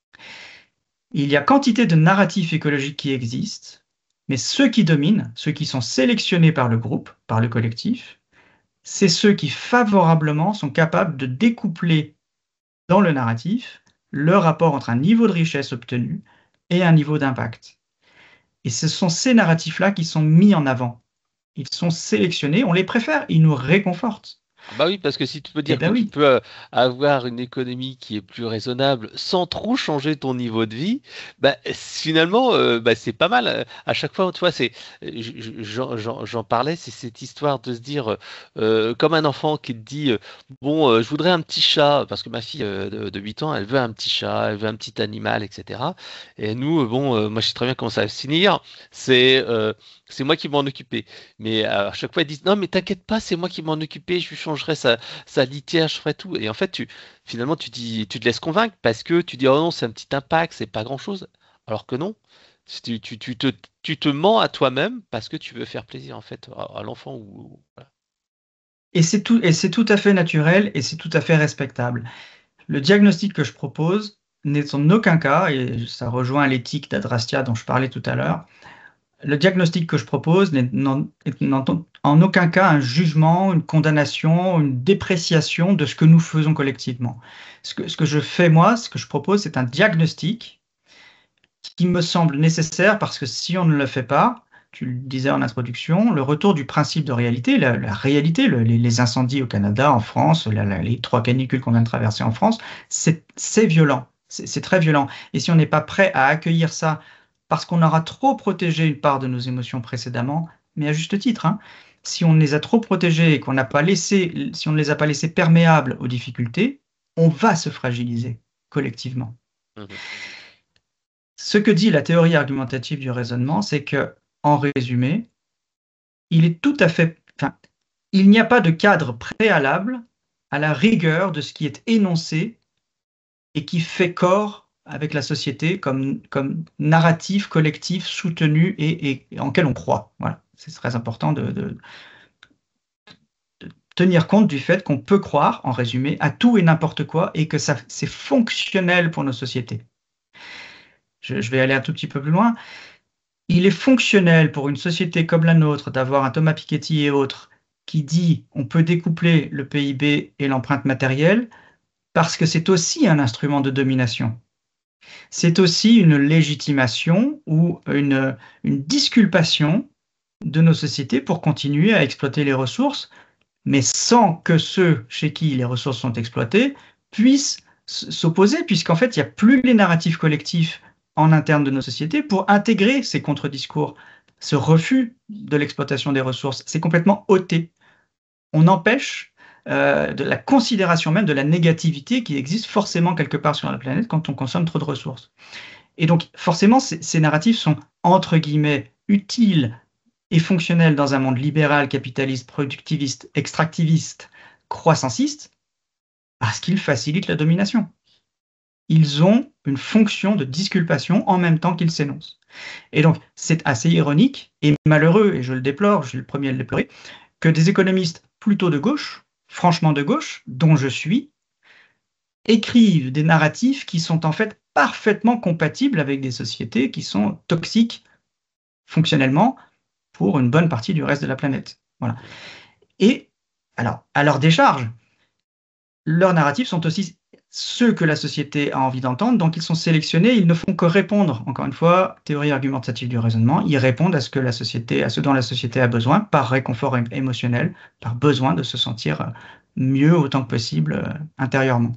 il y a quantité de narratifs écologiques qui existent, mais ceux qui dominent, ceux qui sont sélectionnés par le groupe, par le collectif, c'est ceux qui favorablement sont capables de découpler dans le narratif le rapport entre un niveau de richesse obtenu et un niveau d'impact. Et ce sont ces narratifs-là qui sont mis en avant. Ils sont sélectionnés, on les préfère, ils nous réconfortent. Bah oui, parce que si tu peux Eh dire que ben tu oui. peux euh, avoir une économie qui est plus raisonnable sans trop changer ton niveau de vie, bah finalement, euh, bah, c'est pas mal. Euh, À chaque fois, tu vois, c'est, euh, j- j- j'en j'en- j'en parlais, c'est cette histoire de se dire, euh, comme un enfant qui te dit, euh, bon, euh, je voudrais un petit chat, parce que ma fille euh, de, de huit ans, elle veut un petit chat, elle veut un petit animal, et cetera. Et nous, euh, bon, euh, moi je sais très bien comment ça va se finir, c'est euh, c'est moi qui vais m'en occuper. Mais euh, à chaque fois, ils disent, non, mais t'inquiète pas, c'est moi qui m'en occuper, je lui changerai sa, sa litière, je ferai tout. Et en fait, tu, finalement, tu dis, tu te laisses convaincre parce que tu dis, oh non, c'est un petit impact, c'est pas grand-chose. Alors que non, tu, tu, tu te, tu te mens à toi-même parce que tu veux faire plaisir, en fait, à, à l'enfant ou, voilà. Et c'est tout, et c'est tout à fait naturel et c'est tout à fait respectable. Le diagnostic que je propose n'est en aucun cas, et ça rejoint l'éthique d'Adrastia dont je parlais tout à l'heure, le diagnostic que je propose n'est n'en- est en, en aucun cas un jugement, une condamnation, une dépréciation de ce que nous faisons collectivement. Ce que, ce que je fais moi, ce que je propose, c'est un diagnostic qui me semble nécessaire parce que si on ne le fait pas, tu le disais en introduction, le retour du principe de réalité, la, la réalité, le- les, les incendies au Canada, en France, la- la- les trois canicules qu'on vient de traverser en France, c'est c'est violent, c'est c'est très violent. Et si on n'est pas prêt à accueillir ça parce qu'on aura trop protégé une part de nos émotions précédemment, mais à juste titre, hein, si on les a trop protégées et qu'on n'a pas laissé, si on ne les a pas laissés perméables aux difficultés, on va se fragiliser collectivement. Mhm. Ce que dit la théorie argumentative du raisonnement, c'est que, en résumé, il est tout à fait, enfin, il n'y a pas de cadre préalable à la rigueur de ce qui est énoncé et qui fait corps avec la société comme, comme narratif collectif soutenu et, et- et en quel on croit. Voilà. C'est très important de, de- de tenir compte du fait qu'on peut croire, en résumé, à tout et n'importe quoi et que ça, c'est fonctionnel pour nos sociétés. Je, je vais aller un tout petit peu plus loin. Il est fonctionnel pour une société comme la nôtre d'avoir un Thomas Piketty et autres qui dit on peut découpler le P I B et l'empreinte matérielle parce que c'est aussi un instrument de domination. C'est aussi une légitimation ou une, une disculpation de nos sociétés pour continuer à exploiter les ressources, mais sans que ceux chez qui les ressources sont exploitées puissent s'opposer, puisqu'en fait, il n'y a plus les narratifs collectifs en interne de nos sociétés pour intégrer ces contre-discours, ce refus de l'exploitation des ressources. C'est complètement ôté. On empêche euh, de la considération même de la négativité qui existe forcément quelque part sur la planète quand on consomme trop de ressources. Et donc, forcément, ces, ces narratifs sont, entre guillemets, utiles et fonctionnels dans un monde libéral, capitaliste, productiviste, extractiviste, croissanciste, parce qu'ils facilitent la domination. Ils ont une fonction de disculpation en même temps qu'ils s'énoncent. Et donc, c'est assez ironique et malheureux, et je le déplore, je suis le premier à le déplorer, que des économistes plutôt de gauche, franchement de gauche, dont je suis, écrivent des narratifs qui sont en fait parfaitement compatibles avec des sociétés qui sont toxiques fonctionnellement pour une bonne partie du reste de la planète. Voilà. Et alors, à leur décharge, leurs narratifs sont aussi ceux que la société a envie d'entendre, donc ils sont sélectionnés, ils ne font que répondre, encore une fois, théorie argumentative du raisonnement, ils répondent à ce que la société, à ce dont la société a besoin, par réconfort émotionnel, par besoin de se sentir mieux autant que possible euh, intérieurement.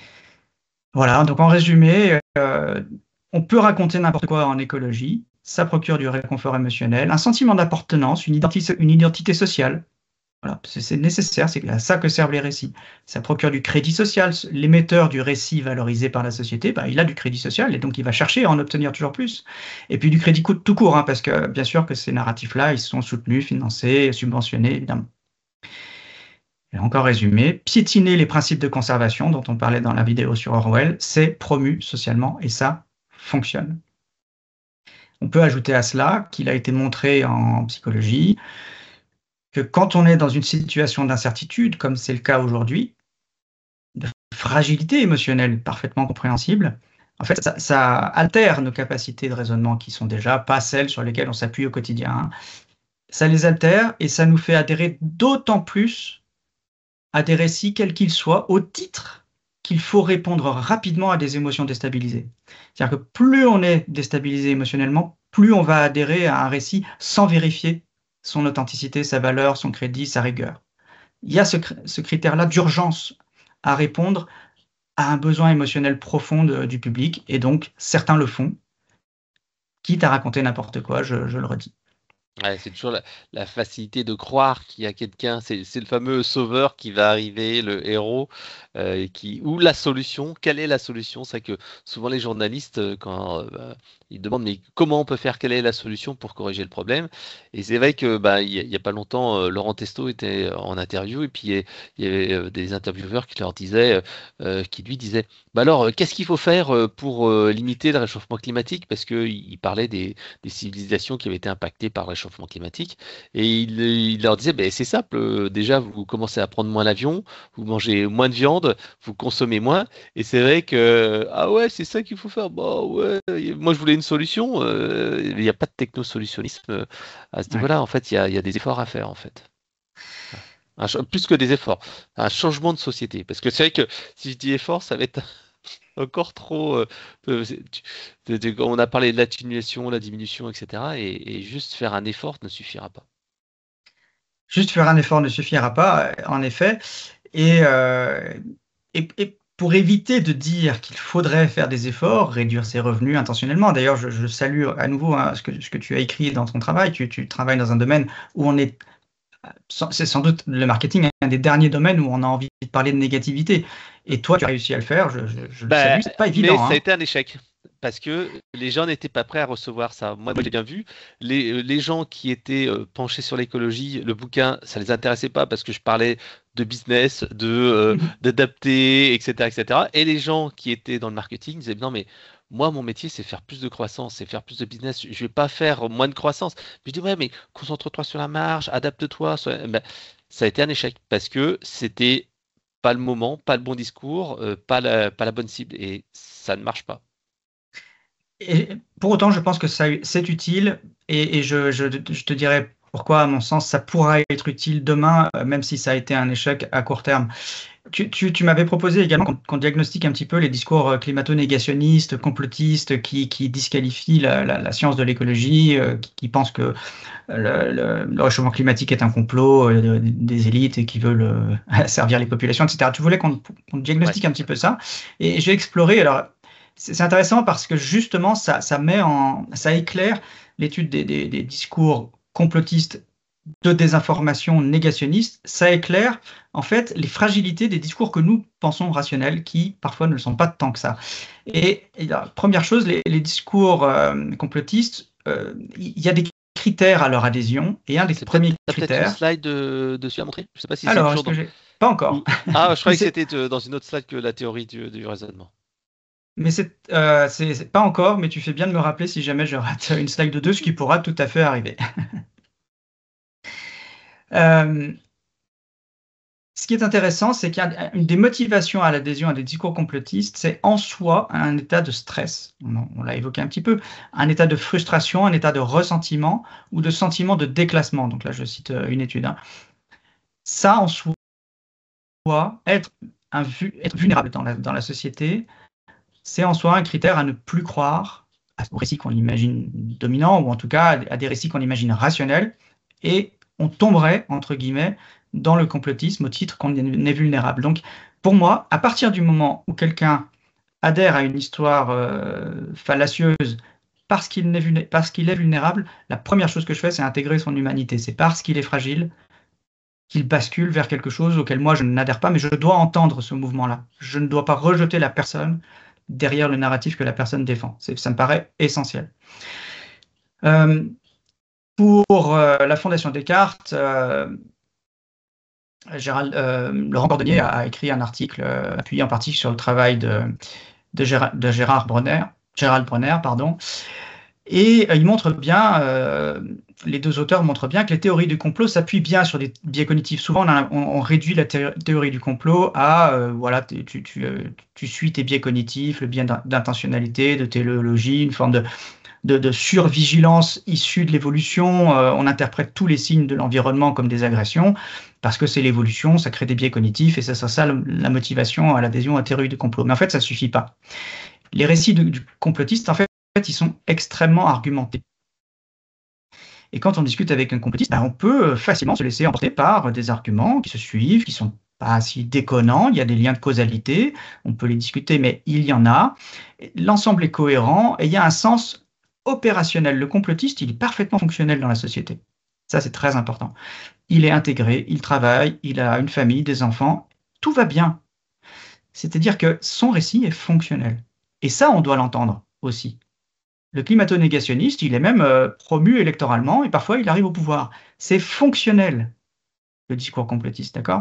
Voilà, donc en résumé, euh, on peut raconter n'importe quoi en écologie, ça procure du réconfort émotionnel, un sentiment d'appartenance, une identité, une identité sociale. Voilà, c'est nécessaire, c'est à ça que servent les récits. Ça procure du crédit social. L'émetteur du récit valorisé par la société, bah, il a du crédit social et donc il va chercher à en obtenir toujours plus. Et puis du crédit tout court, hein, parce que bien sûr que ces narratifs-là, ils sont soutenus, financés, subventionnés, évidemment. Et encore résumé, piétiner les principes de conservation dont on parlait dans la vidéo sur Orwell, c'est promu socialement et ça fonctionne. On peut ajouter à cela qu'il a été montré en psychologie que quand on est dans une situation d'incertitude, comme c'est le cas aujourd'hui, de fragilité émotionnelle parfaitement compréhensible, en fait, ça, ça altère nos capacités de raisonnement qui sont déjà pas celles sur lesquelles on s'appuie au quotidien, hein. Ça les altère et ça nous fait adhérer d'autant plus à des récits, quels qu'ils soient, au titre qu'il faut répondre rapidement à des émotions déstabilisées. C'est-à-dire que plus on est déstabilisé émotionnellement, plus on va adhérer à un récit sans vérifier son authenticité, sa valeur, son crédit, sa rigueur. il y a ce, ce critère-là d'urgence à répondre à un besoin émotionnel profond de, du public, et donc certains le font, quitte à raconter n'importe quoi, je, je le redis. Ouais, c'est toujours la, la facilité de croire qu'il y a quelqu'un, c'est c'est le fameux sauveur qui va arriver, le héros, euh, et qui, ou la solution, quelle est la solution? C'est que souvent les journalistes, euh, quand euh, bah, ils demandent mais comment on peut faire, quelle est la solution pour corriger le problème? Et c'est vrai que bah, il y, a il y a pas longtemps, euh, Laurent Testo était en interview et puis euh, il y avait euh, des intervieweurs qui leur disaient, euh, euh, qui lui disaient, bah alors euh, qu'est-ce qu'il faut faire euh, pour euh, limiter le réchauffement climatique? Parce que il il parlait des des civilisations qui avaient été impactées par le réchauffement climatique. Et il, il leur disait, ben, c'est simple, euh, déjà, vous commencez à prendre moins l'avion, vous mangez moins de viande, vous consommez moins. Et c'est vrai que, ah ouais, c'est ça qu'il faut faire. Bah ouais, moi je voulais une solution. euh, il n'y a pas de technosolutionnisme euh, à ce Ouais. niveau-là. En fait, il y a, il y a des efforts à faire, en fait. Un ch- plus que des efforts, un changement de société. Parce que c'est vrai que si je dis effort, ça va être encore trop. euh, euh, c'est- tu- tu- tu- on a parlé de l'atténuation, la diminution, et cetera. Et, et juste faire un effort ne suffira pas. Juste faire un effort ne suffira pas, euh, en effet. Et, euh, et, et pour éviter de dire qu'il faudrait faire des efforts, réduire ses revenus intentionnellement, d'ailleurs, je, je salue à nouveau hein, ce que, ce que tu as écrit dans ton travail. Tu, tu travailles dans un domaine où on est, c'est sans doute le marketing, un des derniers domaines où on a envie de parler de négativité. Et toi, tu as réussi à le faire, je, je, je le salue. Bah, C'est pas mais évident, ça a hein. été un échec parce que les gens n'étaient pas prêts à recevoir ça. Moi, moi, j'ai bien vu. Les, euh, les gens qui étaient euh, penchés sur l'écologie, le bouquin, ça les intéressait pas parce que je parlais de business, de euh, d'adapter, et cetera, et cetera. Et les gens qui étaient dans le marketing disaient non, mais moi, mon métier, c'est faire plus de croissance, c'est faire plus de business. Je vais pas faire moins de croissance. Je dis ouais, mais concentre-toi sur la marge, adapte-toi. sois- Ben, ça a été un échec parce que c'était pas le moment, pas le bon discours, euh, pas la, pas la bonne cible. Et ça ne marche pas. Et pour autant, je pense que ça, c'est utile et, et je, je, je te dirais pourquoi, à mon sens, ça pourra être utile demain, euh, même si ça a été un échec à court terme. Tu, tu, tu m'avais proposé également qu'on qu'on diagnostique un petit peu les discours euh, climato-négationnistes, complotistes, qui, qui disqualifient la, la, la science de l'écologie, euh, qui, qui pensent que le, le, le réchauffement climatique est un complot euh, des élites et qui veulent euh, servir les populations, et cetera. Tu voulais qu'on qu'on Ouais, diagnostique un petit peu ça. Et j'ai exploré. Alors, c'est c'est intéressant parce que justement, ça, ça met en, ça éclaire l'étude des, des, des discours complotistes de désinformation négationniste. Ça éclaire en fait les fragilités des discours que nous pensons rationnels, qui parfois ne le sont pas tant que ça. Et, et la première chose, les, les discours euh, complotistes, euh, il y a des critères à leur adhésion, et un des c'est peut-être, premiers t'as peut-être une critères. slide de, dessus à montrer. Je sais pas si c'est Alors, est-ce toujours que dans. j'ai pas encore, ou- Ah, je mais croyais que c'est c'était euh, dans une autre slide que la théorie du, du raisonnement. mais c'est euh, c'est c'est pas encore, mais tu fais bien de me rappeler si jamais je rate une slide de deux, ce qui pourra tout à fait arriver. Euh, Ce qui est intéressant, c'est qu'une des motivations à l'adhésion à des discours complotistes, c'est en soi un état de stress. On, on l'a évoqué un petit peu, un état de frustration, un état de ressentiment ou de sentiment de déclassement. Donc là, je cite euh, une étude, hein. Ça, en soi, être, un, être vulnérable dans la, dans la société, c'est en soi un critère à ne plus croire aux récits qu'on imagine dominants, ou en tout cas à des récits qu'on imagine rationnels, et on tomberait, entre guillemets, dans le complotisme au titre qu'on est vulnérable. Donc, pour moi, à partir du moment où quelqu'un adhère à une histoire euh, fallacieuse parce qu'il est, parce qu'il est vulnérable, la première chose que je fais, c'est intégrer son humanité. C'est parce qu'il est fragile qu'il bascule vers quelque chose auquel moi je n'adhère pas, mais je dois entendre ce mouvement-là. Je ne dois pas rejeter la personne derrière le narratif que la personne défend. Ça me paraît essentiel. Euh, pour euh, la Fondation Descartes, euh, Gérald, euh, Laurent Cordonnier a, a écrit un article euh, appuyé en partie sur le travail de, de, Gérard, de Gérard Bronner, Gérald Bronner, pardon, et euh, il montre bien, euh, les deux auteurs montrent bien que les théories du complot s'appuient bien sur des biais cognitifs. Souvent, on, a, on, on réduit la thé théorie du complot à, euh, voilà, tu, tu, euh, tu suis tes biais cognitifs, le biais d'intentionnalité, de téléologie, une forme de, de, de survigilance issue de l'évolution. Euh, on interprète tous les signes de l'environnement comme des agressions, parce que c'est l'évolution, ça crée des biais cognitifs, et c'est ça, ça la motivation à l'adhésion à la théorie du complot. Mais en fait, ça ne suffit pas. Les récits de, du complotiste, en fait, ils sont extrêmement argumentés. Et quand on discute avec un complotiste, ben, on peut facilement se laisser emporter par des arguments qui se suivent, qui sont pas si déconnants. Il y a des liens de causalité, on peut les discuter, mais il y en a. L'ensemble est cohérent et il y a un sens opérationnel. Le complotiste, il est parfaitement fonctionnel dans la société. Ça, c'est très important. Il est intégré, il travaille, il a une famille, des enfants, tout va bien. C'est-à-dire que son récit est fonctionnel. Et ça, on doit l'entendre aussi. Le climato-négationniste, il est même euh, promu électoralement et parfois il arrive au pouvoir. C'est fonctionnel, le discours complotiste, d'accord?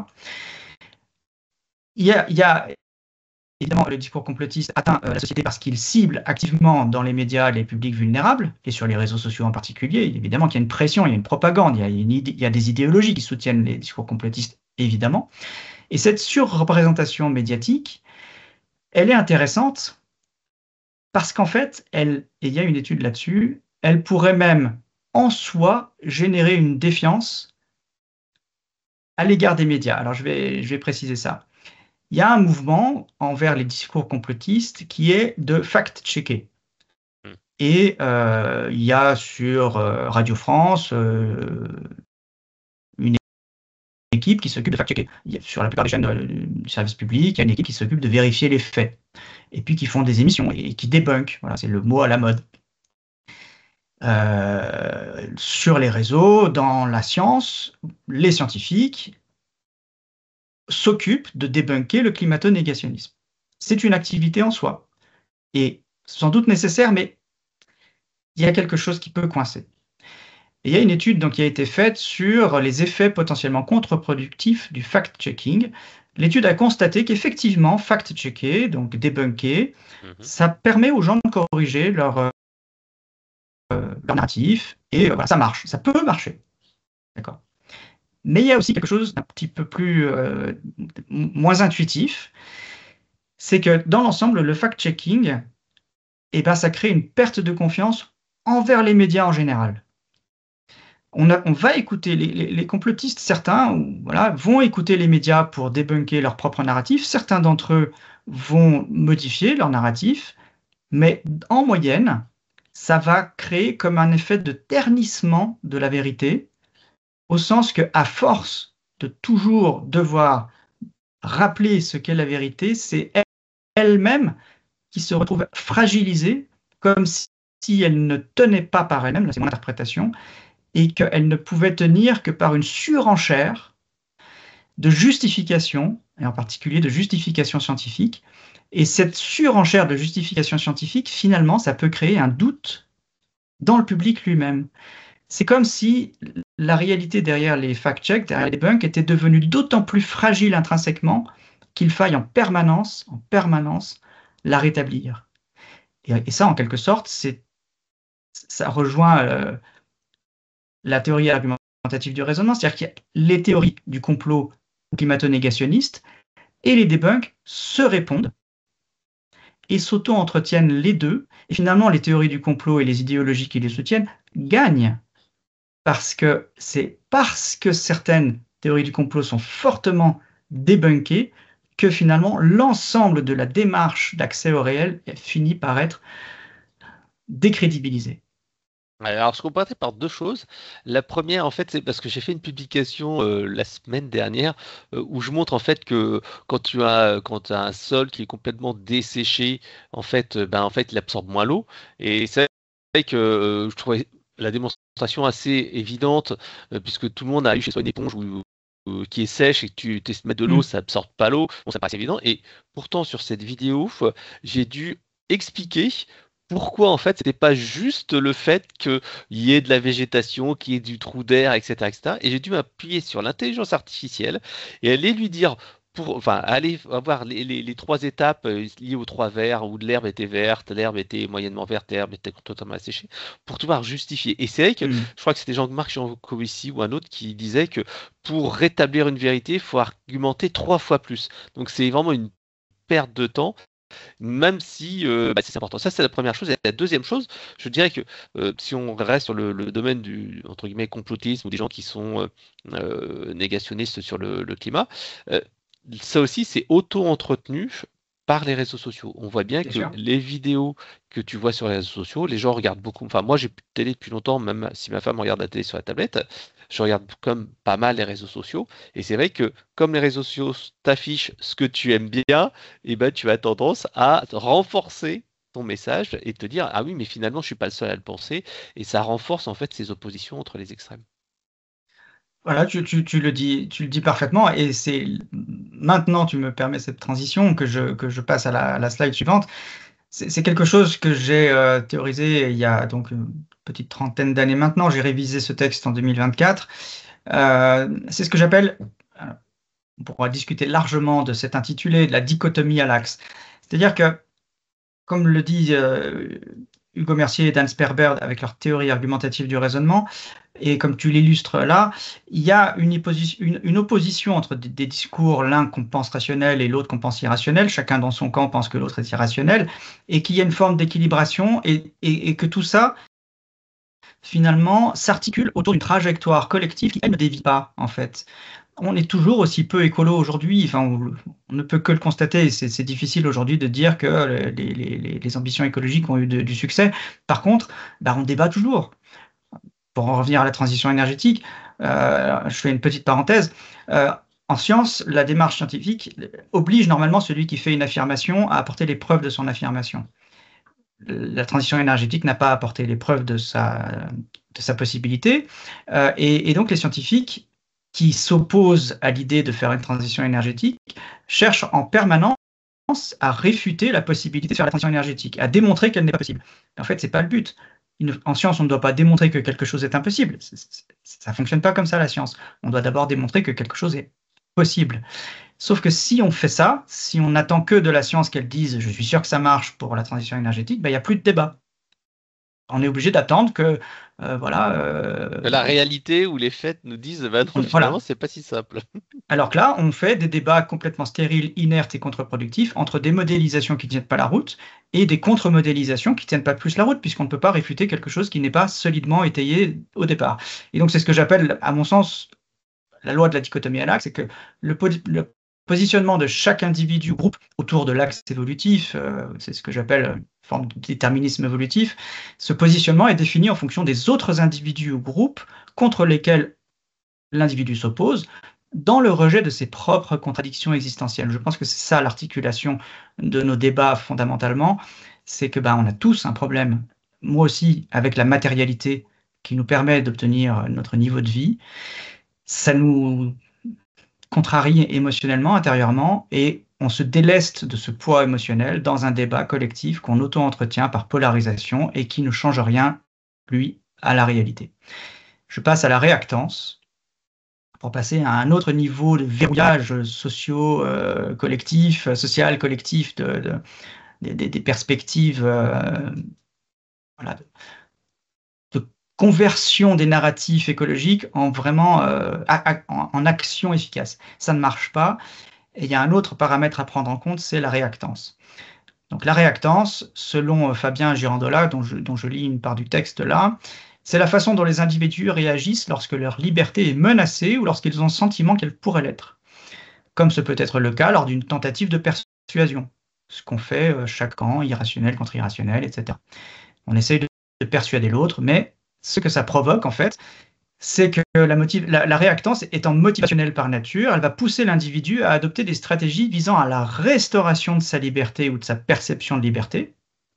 Il y a, il y a évidemment le discours complotiste atteint euh, la société parce qu'il cible activement dans les médias les publics vulnérables et sur les réseaux sociaux en particulier. Évidemment qu'il y a une pression, il y a une propagande, il y a, une idée, il y a des idéologies qui soutiennent les discours complotistes, évidemment. Et cette surreprésentation médiatique, elle est intéressante parce qu'en fait, elle, et il y a une étude là-dessus, elle pourrait même en soi générer une défiance à l'égard des médias. Alors je vais, je vais préciser ça. Il y a un mouvement envers les discours complotistes qui est de fact-checker. Mm. Et euh, il y a sur euh, Radio France euh, une équipe qui s'occupe de fact-checker. Sur la plupart des chaînes de, du service public, il y a une équipe qui s'occupe de vérifier les faits. Et puis qui font des émissions et qui débunkent. Voilà, c'est le mot à la mode. Euh, sur les réseaux, dans la science, les scientifiques s'occupent de débunker le climato-négationnisme. C'est une activité en soi. Et sans doute nécessaire, mais il y a quelque chose qui peut coincer. Et il y a une étude donc, qui a été faite sur les effets potentiellement contre-productifs du fact-checking. L'étude a constaté qu'effectivement, fact-checker, donc débunker, mm-hmm. ça permet aux gens de corriger leur, euh, leur narratif, et euh, voilà, ça marche, ça peut marcher. D'accord. Mais il y a aussi quelque chose d'un petit peu plus euh, moins intuitif, c'est que dans l'ensemble, le fact-checking, eh ben, ça crée une perte de confiance envers les médias en général. On, a, on va écouter les, les, les complotistes, certains ou, voilà, vont écouter les médias pour débunker leur propre narratif, certains d'entre eux vont modifier leur narratif, mais en moyenne, ça va créer comme un effet de ternissement de la vérité, au sens que, à force de toujours devoir rappeler ce qu'est la vérité, c'est elle-même qui se retrouve fragilisée, comme si elle ne tenait pas par elle-même, là c'est mon interprétation, et qu'elle ne pouvait tenir que par une surenchère de justification, et en particulier de justification scientifique. Et cette surenchère de justification scientifique, finalement, ça peut créer un doute dans le public lui-même. C'est comme si la réalité derrière les fact-checks, derrière les debunks, était devenue d'autant plus fragile intrinsèquement qu'il faille en permanence, en permanence, la rétablir. Et, et ça, en quelque sorte, c'est, ça rejoint euh, la théorie argumentative du raisonnement, c'est-à-dire qu'il y a les théories du complot climato-négationniste et les debunks se répondent et s'auto-entretiennent les deux. Et finalement, les théories du complot et les idéologies qui les soutiennent gagnent. Parce que c'est parce que certaines théories du complot sont fortement débunkées que finalement l'ensemble de la démarche d'accès au réel finit par être décrédibilisée. Alors, je comparais par deux choses. La première, en fait, c'est parce que j'ai fait une publication euh, la semaine dernière euh, où je montre en fait que quand tu as quand tu as un sol qui est complètement desséché, en fait, euh, ben en fait, il absorbe moins l'eau. Et c'est vrai que euh, je trouvais la démonstration assez évidente euh, puisque tout le monde a eu chez soi une éponge ou euh, qui est sèche et que tu testes de mettre de l'eau, Mm. ça absorbe pas l'eau. Bon, ça paraît évident. Et pourtant, sur cette vidéo, j'ai dû expliquer pourquoi en fait c'était pas juste le fait qu'il y ait de la végétation, qu'il y ait du trou d'air, et cetera, et cetera. Et j'ai dû m'appuyer sur l'intelligence artificielle et aller lui dire, pour, enfin, aller avoir les, les, les trois étapes euh, liées aux trois vers, où l'herbe était verte, l'herbe était moyennement verte, l'herbe était totalement asséchée, pour pouvoir justifier. Et c'est vrai que Mm. je crois que c'était Jean-Marc Jancovici ou un autre qui disait que pour rétablir une vérité, il faut argumenter trois fois plus. Donc c'est vraiment une perte de temps. Même si euh, bah, c'est important. Ça, c'est la première chose. Et la deuxième chose, je dirais que euh, si on reste sur le, le domaine du entre guillemets complotisme ou des gens qui sont euh, euh, négationnistes sur le, le climat, euh, ça aussi c'est auto-entretenu par les réseaux sociaux. On voit bien Bien que sûr. les vidéos que tu vois sur les réseaux sociaux, les gens regardent beaucoup. Enfin, moi, j'ai plus de télé depuis longtemps, même si ma femme regarde la télé sur la tablette, je regarde comme pas mal les réseaux sociaux. Et c'est vrai que comme les réseaux sociaux t'affichent ce que tu aimes bien, et ben, tu as tendance à renforcer ton message et te dire, ah oui, mais finalement, je suis pas le seul à le penser. Et ça renforce en fait ces oppositions entre les extrêmes. Voilà, tu, tu, tu le dis, tu le dis parfaitement, et c'est maintenant, tu me permets cette transition que je, que je passe à la, à la slide suivante. C'est c'est quelque chose que j'ai euh, théorisé il y a donc une petite trentaine d'années maintenant. J'ai révisé ce texte en deux mille vingt-quatre. Euh, c'est ce que j'appelle, euh, on pourra discuter largement de cet intitulé, de la dichotomie à l'axe. C'est-à-dire que, comme le dit euh, Hugo Mercier et Dan Sperber avec leur théorie argumentative du raisonnement, et comme tu l'illustres là, il y a une, une, une opposition entre des, des discours, l'un qu'on pense rationnel et l'autre qu'on pense irrationnel, chacun dans son camp pense que l'autre est irrationnel, et qu'il y a une forme d'équilibration, et, et, et que tout ça, finalement, s'articule autour d'une trajectoire collective qui, elle, ne dévie pas, en fait. On est toujours aussi peu écolo aujourd'hui, enfin, on, on ne peut que le constater, c'est difficile aujourd'hui de dire que les, les, les ambitions écologiques ont eu de, du succès. Par contre, bah, on débat toujours. Pour en revenir à la transition énergétique, euh, je fais une petite parenthèse. Euh, en science, la démarche scientifique oblige normalement celui qui fait une affirmation à apporter les preuves de son affirmation. La transition énergétique n'a pas apporté les preuves de sa, de sa possibilité. Euh, et, et donc les scientifiques qui s'opposent à l'idée de faire une transition énergétique cherchent en permanence à réfuter la possibilité de faire la transition énergétique, à démontrer qu'elle n'est pas possible. Et en fait, c'est pas le but. En science, on ne doit pas démontrer que quelque chose est impossible. Ça ne fonctionne pas comme ça, la science. On doit d'abord démontrer que quelque chose est possible. Sauf que si on fait ça, si on n'attend que de la science qu'elle dise « je suis sûr que ça marche pour la transition énergétique », ben, il n'y a plus de débat. On est obligé d'attendre que, euh, voilà... Euh, La réalité ou les faits nous disent, bah non, on, finalement, voilà. c'est pas si simple. Alors que là, on fait des débats complètement stériles, inertes et contre-productifs entre des modélisations qui ne tiennent pas la route et des contre-modélisations qui ne tiennent pas plus la route, puisqu'on ne peut pas réfuter quelque chose qui n'est pas solidement étayé au départ. Et donc, c'est ce que j'appelle, à mon sens, la loi de la dichotomie à l'axe, c'est que le, po le, positionnement de chaque individu groupe autour de l'axe évolutif, euh, c'est ce que j'appelle une forme de déterminisme évolutif, ce positionnement est défini en fonction des autres individus ou groupes contre lesquels l'individu s'oppose, dans le rejet de ses propres contradictions existentielles. Je pense que c'est ça l'articulation de nos débats fondamentalement, c'est que ben, on a tous un problème, moi aussi, avec la matérialité qui nous permet d'obtenir notre niveau de vie. Ça nous contrarie émotionnellement, intérieurement, et on se déleste de ce poids émotionnel dans un débat collectif qu'on auto-entretient par polarisation et qui ne change rien, lui, à la réalité. Je passe à la réactance, pour passer à un autre niveau de verrouillage socio-collectif, euh, social collectif, de, de, de, des perspectives euh, voilà, de, de conversion des narratifs écologiques en vraiment euh, a, en, en action efficace. Ça ne marche pas. Et il y a un autre paramètre à prendre en compte, c'est la réactance. Donc la réactance, selon Fabien Girandola, dont je, dont je lis une part du texte là, c'est la façon dont les individus réagissent lorsque leur liberté est menacée ou lorsqu'ils ont le sentiment qu'elle pourrait l'être. Comme ce peut être le cas lors d'une tentative de persuasion, ce qu'on fait chaque camp, irrationnel contre irrationnel, et cetera. On essaye de, de persuader l'autre, mais ce que ça provoque en fait, c'est que la, motive, la, la réactance étant motivationnelle par nature, elle va pousser l'individu à adopter des stratégies visant à la restauration de sa liberté ou de sa perception de liberté.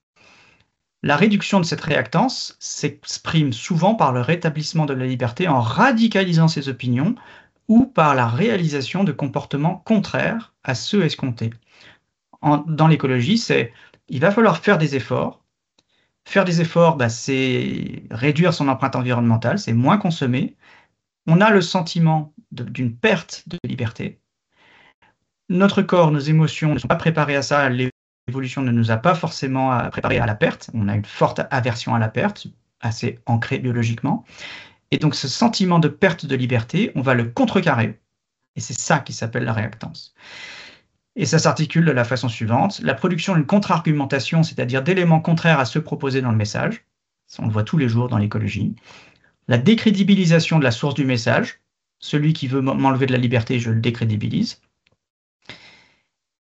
La réduction de cette réactance s'exprime souvent par le rétablissement de la liberté en radicalisant ses opinions ou par la réalisation de comportements contraires à ceux escomptés. En, dans l'écologie, c'est il va falloir faire des efforts. Faire des efforts, bah, c'est réduire son empreinte environnementale, c'est moins consommer. On a le sentiment d'une perte de liberté. Notre corps, nos émotions ne sont pas préparés à ça. L'évolution ne nous a pas forcément préparés à la perte. On a une forte aversion à la perte, assez ancrée biologiquement. Et donc ce sentiment de perte de liberté, on va le contrecarrer. Et c'est ça qui s'appelle la réactance. Et ça s'articule de la façon suivante. La production d'une contre-argumentation, c'est-à-dire d'éléments contraires à ceux proposés dans le message. Ça, on le voit tous les jours dans l'écologie. La décrédibilisation de la source du message. Celui qui veut m'enlever de la liberté, je le décrédibilise.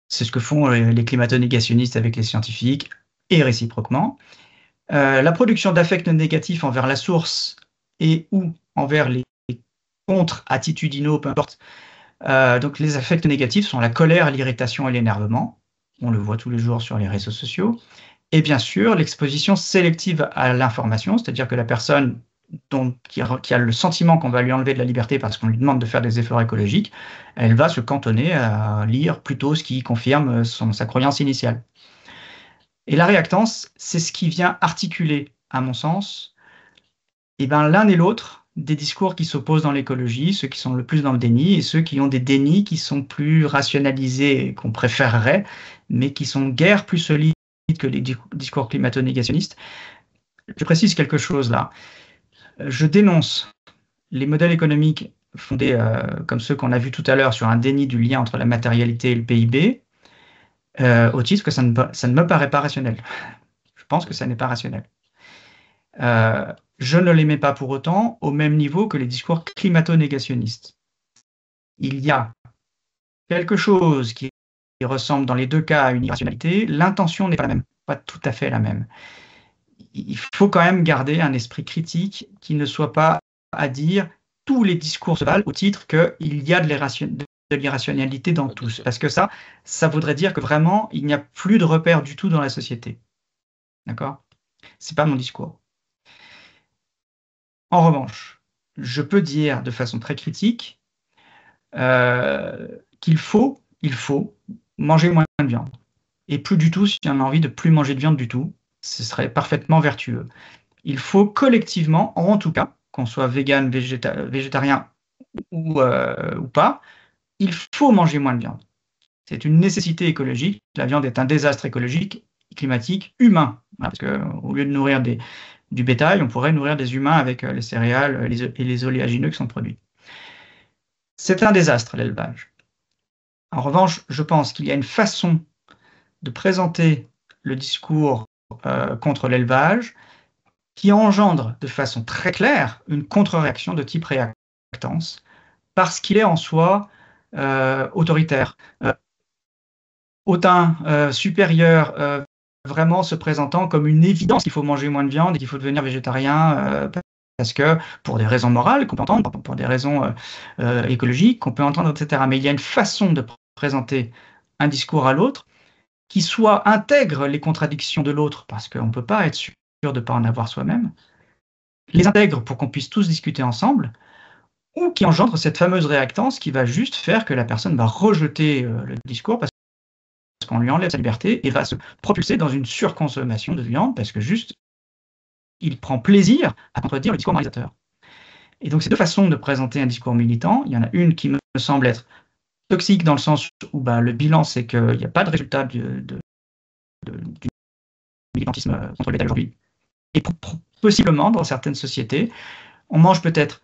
C'est ce que font les climato-négationnistes avec les scientifiques et réciproquement. Euh, la production d'affects négatifs envers la source et ou envers les contre-attitudinaux, peu importe. Euh, donc les affects négatifs sont la colère, l'irritation et l'énervement. On le voit tous les jours sur les réseaux sociaux. Et bien sûr, l'exposition sélective à l'information, c'est-à-dire que la personne dont, qui, a, qui a le sentiment qu'on va lui enlever de la liberté parce qu'on lui demande de faire des efforts écologiques, elle va se cantonner à lire plutôt ce qui confirme son, sa croyance initiale. Et la réactance, c'est ce qui vient articuler, à mon sens, eh ben, l'un et l'autre des discours qui s'opposent dans l'écologie, ceux qui sont le plus dans le déni et ceux qui ont des dénis qui sont plus rationalisés, qu'on préférerait, mais qui sont guère plus solides que les discours climato-négationnistes. Je précise quelque chose là. Je dénonce les modèles économiques fondés, euh, comme ceux qu'on a vus tout à l'heure, sur un déni du lien entre la matérialité et le P I B, euh, au titre que ça ne, ça ne me paraît pas rationnel. Je pense que ça n'est pas rationnel. Euh, je ne les mets pas pour autant au même niveau que les discours climato-négationnistes. Il y a quelque chose qui ressemble dans les deux cas à une irrationalité. L'intention n'est pas la même, pas tout à fait la même. Il faut quand même garder un esprit critique qui ne soit pas à dire tous les discours se valent au titre qu'il y a de l'irrationalité dans tous. Parce que ça, ça voudrait dire que vraiment, il n'y a plus de repères du tout dans la société. D'accord ? C'est pas mon discours. En revanche, je peux dire de façon très critique euh, qu'il faut, il faut manger moins de viande. Et plus du tout, si on a envie de plus manger de viande du tout, ce serait parfaitement vertueux. Il faut collectivement, en tout cas, qu'on soit vegan, végéta végétarien ou, euh, ou pas, il faut manger moins de viande. C'est une nécessité écologique. La viande est un désastre écologique, climatique, humain. Parce qu'au lieu de nourrir des, du bétail, on pourrait nourrir des humains avec les céréales les, et les oléagineux qui sont produits. C'est un désastre, l'élevage. En revanche, je pense qu'il y a une façon de présenter le discours euh, contre l'élevage qui engendre de façon très claire une contre-réaction de type réactance, parce qu'il est en soi euh, autoritaire, euh, hautain, euh, supérieur, euh, vraiment se présentant comme une évidence qu'il faut manger moins de viande et qu'il faut devenir végétarien, euh, parce que pour des raisons morales qu'on peut entendre, pour des raisons euh, euh, écologiques qu'on peut entendre, et cetera. Mais il y a une façon de présenter un discours à l'autre qui soit intègre les contradictions de l'autre, parce qu'on ne peut pas être sûr de ne pas en avoir soi-même, les intègre pour qu'on puisse tous discuter ensemble, ou qui engendre cette fameuse réactance qui va juste faire que la personne va rejeter euh, le discours parce qu'on lui enlève sa liberté et va se propulser dans une surconsommation de viande parce que juste, il prend plaisir à contredire le discours moralisateur. Et donc ces deux façons de présenter un discours militant, il y en a une qui me semble être toxique dans le sens où bah, le bilan c'est qu'il n'y a pas de résultat de, de, de, du militantisme contre l'État aujourd'hui. Et possiblement, dans certaines sociétés, on mange peut-être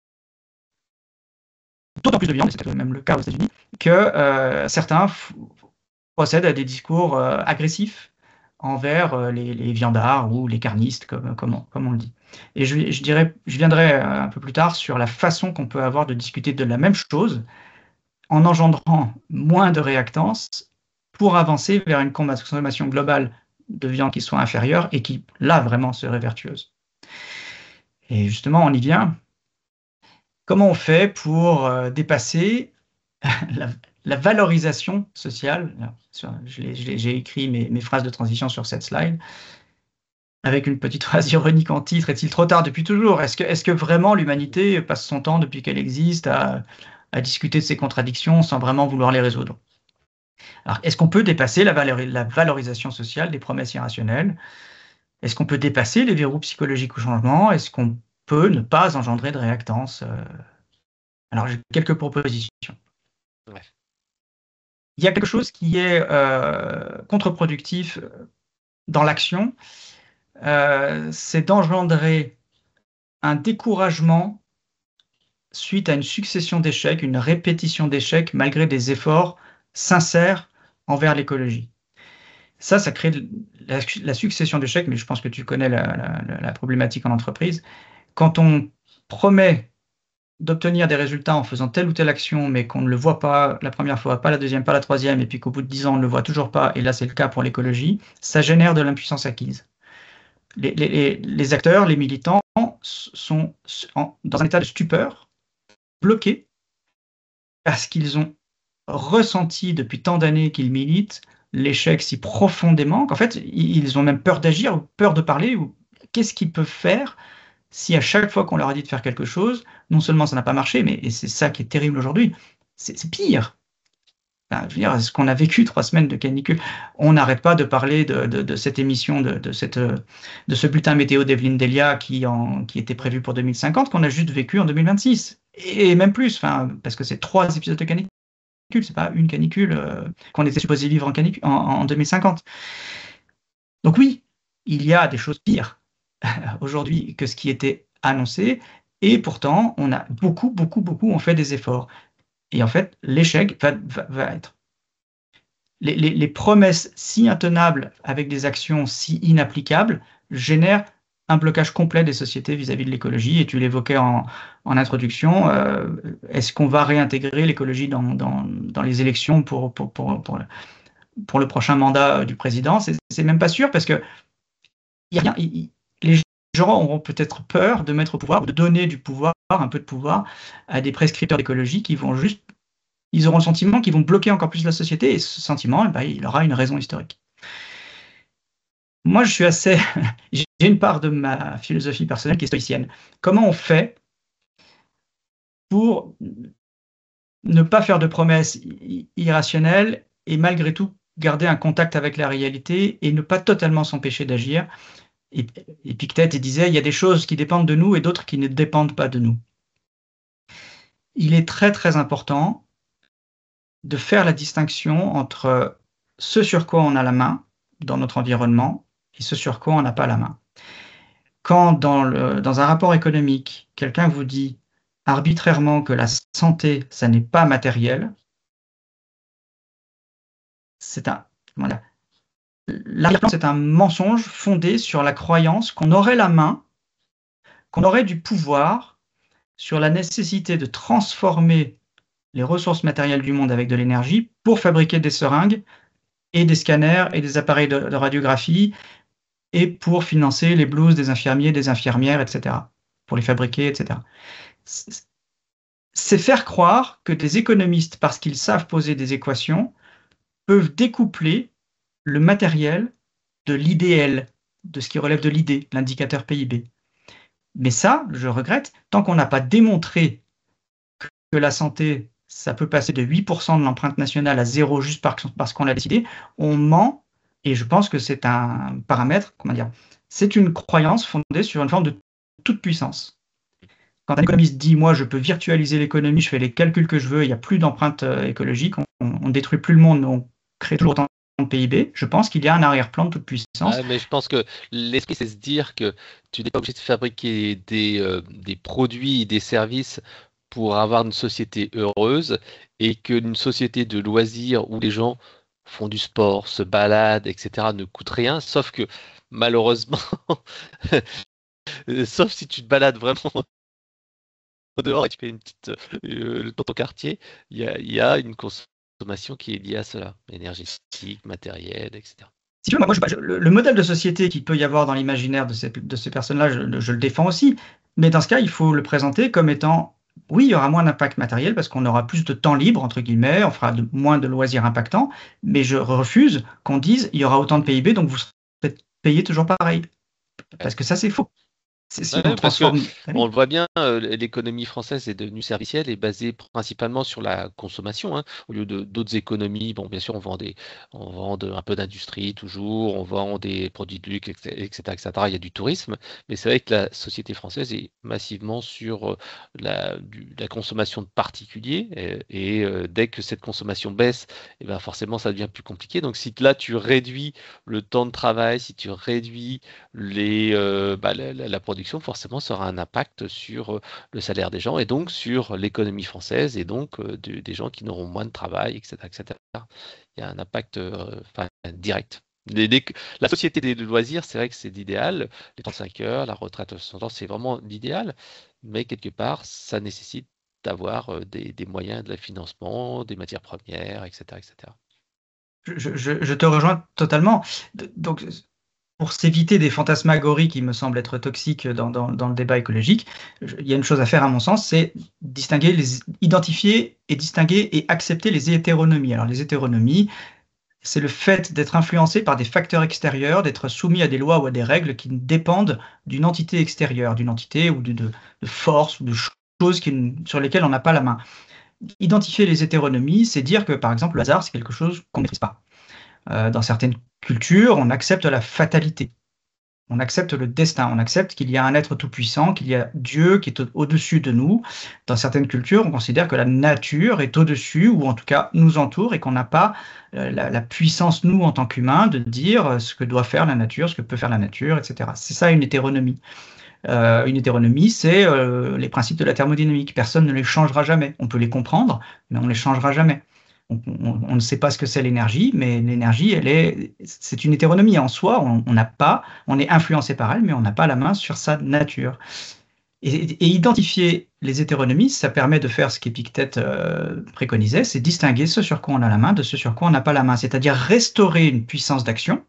d'autant plus de viande, et c'est même le cas aux États-Unis, que euh, certains procèdent à des discours euh, agressifs envers euh, les, les viandards ou les carnistes, comme, comme, on, comme on le dit. Et je, je, dirais, je viendrai euh, un peu plus tard sur la façon qu'on peut avoir de discuter de la même chose en engendrant moins de réactance pour avancer vers une consommation globale de viande qui soit inférieure et qui, là, vraiment serait vertueuse. Et justement, on y vient. Comment on fait pour euh, dépasser la, la valorisation sociale? J'ai écrit mes, mes phrases de transition sur cette slide, avec une petite phrase ironique en titre. Est-il trop tard depuis toujours? Est-ce que, est-ce que vraiment l'humanité passe son temps depuis qu'elle existe à, à discuter de ces contradictions sans vraiment vouloir les résoudre? Alors, est-ce qu'on peut dépasser la, valori la valorisation sociale des promesses irrationnelles? Est-ce qu'on peut dépasser les verrous psychologiques au changement? Est-ce qu'on peut ne pas engendrer de réactance? Alors, j'ai quelques propositions. Ouais. Il y a quelque chose qui est euh, contre-productif dans l'action, euh, c'est d'engendrer un découragement suite à une succession d'échecs, une répétition d'échecs, malgré des efforts sincères envers l'écologie. Ça, ça crée la, la succession d'échecs, mais je pense que tu connais la, la, la problématique en entreprise. Quand on promet d'obtenir des résultats en faisant telle ou telle action, mais qu'on ne le voit pas la première fois, pas la deuxième, pas la troisième, et puis qu'au bout de dix ans, on ne le voit toujours pas, et là c'est le cas pour l'écologie, ça génère de l'impuissance acquise. Les, les, les acteurs, les militants sont en, dans un état de stupeur, bloqués, parce qu'ils ont ressenti depuis tant d'années qu'ils militent l'échec si profondément qu'en fait, ils ont même peur d'agir, ou peur de parler, ou qu'est-ce qu'ils peuvent faire si à chaque fois qu'on leur a dit de faire quelque chose, non seulement ça n'a pas marché, mais et c'est ça qui est terrible aujourd'hui, c'est pire. Enfin, je veux dire, ce qu'on a vécu trois semaines de canicule, on n'arrête pas de parler de, de, de cette émission, de, de, cette, de ce bulletin météo d'Evelyne Delia qui, en, qui était prévu pour deux mille cinquante, qu'on a juste vécu en deux mille vingt-six, et même plus, enfin, parce que c'est trois épisodes de canicule, c'est pas une canicule euh, qu'on était supposé vivre en, canicule, en, en deux mille cinquante. Donc oui, il y a des choses pires aujourd'hui que ce qui était annoncé, et pourtant, on a beaucoup, beaucoup, beaucoup ont fait des efforts. Et en fait, l'échec va, va, va être. Les, les, les promesses si intenables avec des actions si inapplicables génèrent un blocage complet des sociétés vis-à-vis de l'écologie. Et tu l'évoquais en, en introduction, euh, est-ce qu'on va réintégrer l'écologie dans, dans, dans les élections pour, pour, pour, pour, le, pour le prochain mandat du président? C'est même pas sûr, parce que y a rien, y, les gens auront peut-être peur de mettre au pouvoir, de donner du pouvoir, un peu de pouvoir, à des prescripteurs d'écologie qui vont juste, ils auront le sentiment qu'ils vont bloquer encore plus la société, et ce sentiment, eh ben, il aura une raison historique. Moi, je suis assez, j'ai une part de ma philosophie personnelle qui est stoïcienne. Comment on fait pour ne pas faire de promesses irrationnelles et malgré tout garder un contact avec la réalité et ne pas totalement s'empêcher d'agir? Et Épictète disait, il y a des choses qui dépendent de nous et d'autres qui ne dépendent pas de nous. Il est très très important de faire la distinction entre ce sur quoi on a la main dans notre environnement et ce sur quoi on n'a pas la main. Quand dans, le, dans un rapport économique, quelqu'un vous dit arbitrairement que la santé, ça n'est pas matériel, c'est un, c'est un mensonge fondé sur la croyance qu'on aurait la main, qu'on aurait du pouvoir sur la nécessité de transformer les ressources matérielles du monde avec de l'énergie pour fabriquer des seringues et des scanners et des appareils de, de radiographie et pour financer les blouses des infirmiers, des infirmières, et cetera, pour les fabriquer, et cetera. C'est faire croire que des économistes, parce qu'ils savent poser des équations, peuvent découpler le matériel de l'idéal, de ce qui relève de l'idée, l'indicateur P I B. Mais ça, je regrette, tant qu'on n'a pas démontré que la santé, ça peut passer de huit pour cent de l'empreinte nationale à zéro juste parce qu'on l'a décidé, on ment, et je pense que c'est un paramètre, comment dire, c'est une croyance fondée sur une forme de toute puissance. Quand un économiste dit, moi, je peux virtualiser l'économie, je fais les calculs que je veux, il n'y a plus d'empreinte écologique, on ne détruit plus le monde, on crée toujours autant de P I B, je pense qu'il y a un arrière-plan de toute puissance. Ah, mais je pense que l'esprit, c'est se dire que tu n'es pas obligé de fabriquer des, euh, des produits et des services pour avoir une société heureuse, et qu'une société de loisirs où les gens font du sport, se baladent, et cetera ne coûte rien, sauf que malheureusement, sauf si tu te balades vraiment dehors et tu fais une petite euh, dans ton quartier, il y a, y a une consommation qui est liée à cela, énergétique, matérielle, et cetera. Si tu veux, moi, je, je, le, le modèle de société qu'il peut y avoir dans l'imaginaire de ces, de ces personnes-là, je, je le défends aussi, mais dans ce cas, il faut le présenter comme étant, oui, il y aura moins d'impact matériel parce qu'on aura plus de temps libre, entre guillemets, on fera de, moins de loisirs impactants, mais je refuse qu'on dise, il y aura autant de P I B, donc vous serez payé toujours pareil. Parce que ça, c'est faux. Si Ouais, on parce que transforme... on le voit bien, euh, l'économie française est devenue servicielle et basée principalement sur la consommation, hein, au lieu de d'autres économies. Bon, bien sûr, on vend des, on vend de- un peu d'industrie toujours, on vend des produits de luxe, et cetera, et cetera, et cetera. Il y a du tourisme, mais c'est vrai que la société française est massivement sur euh, la, du- la consommation de particuliers, et, et, euh, dès que cette consommation baisse, et ben forcément, ça devient plus compliqué. Donc, si là tu réduis le temps de travail, si tu réduis les, euh, bah, la, la- la production, forcément, ça aura un impact sur euh, le salaire des gens et donc sur l'économie française et donc euh, de- des gens qui n'auront moins de travail, et cetera, et cetera. Il y a un impact euh, enfin, direct. Les- les- la société des loisirs, c'est vrai que c'est l'idéal. Les trente-cinq heures, la retraite à soixante ans, c'est vraiment l'idéal. Mais quelque part, ça nécessite d'avoir euh, des, des moyens de financement, des matières premières, et cetera, et cetera. Je, je, je te rejoins totalement. Donc, pour s'éviter des fantasmagories qui me semblent être toxiques dans, dans, dans le débat écologique, je, il y a une chose à faire à mon sens, c'est distinguer, les, identifier et distinguer et accepter les hétéronomies. Alors les hétéronomies, c'est le fait d'être influencé par des facteurs extérieurs, d'être soumis à des lois ou à des règles qui dépendent d'une entité extérieure, d'une entité ou de, de, de force ou de choses qui, sur lesquelles on n'a pas la main. Identifier les hétéronomies, c'est dire que, par exemple, le hasard, c'est quelque chose qu'on ne maîtrise pas. Euh, dans certaines cultures, on accepte la fatalité. On accepte le destin, on accepte qu'il y a un être tout-puissant, qu'il y a Dieu qui est au- au-dessus de nous. Dans certaines cultures, on considère que la nature est au-dessus, ou en tout cas nous entoure, et qu'on n'a pas euh, la, la puissance, nous, en tant qu'humains, de dire euh, ce que doit faire la nature, ce que peut faire la nature, et cetera. C'est ça une hétéronomie. Euh, une hétéronomie, c'est euh, les principes de la thermodynamique. Personne ne les changera jamais. On peut les comprendre, mais on ne les changera jamais. On, on- on ne sait pas ce que c'est l'énergie, mais l'énergie, elle est, c'est une hétéronomie en soi. On on n'a pas, on est influencé par elle, mais on n'a pas la main sur sa nature. Et, et identifier les hétéronomies, ça permet de faire ce qu'Épictète euh, préconisait, c'est distinguer ce sur quoi on a la main de ce sur quoi on n'a pas la main, c'est-à-dire restaurer une puissance d'action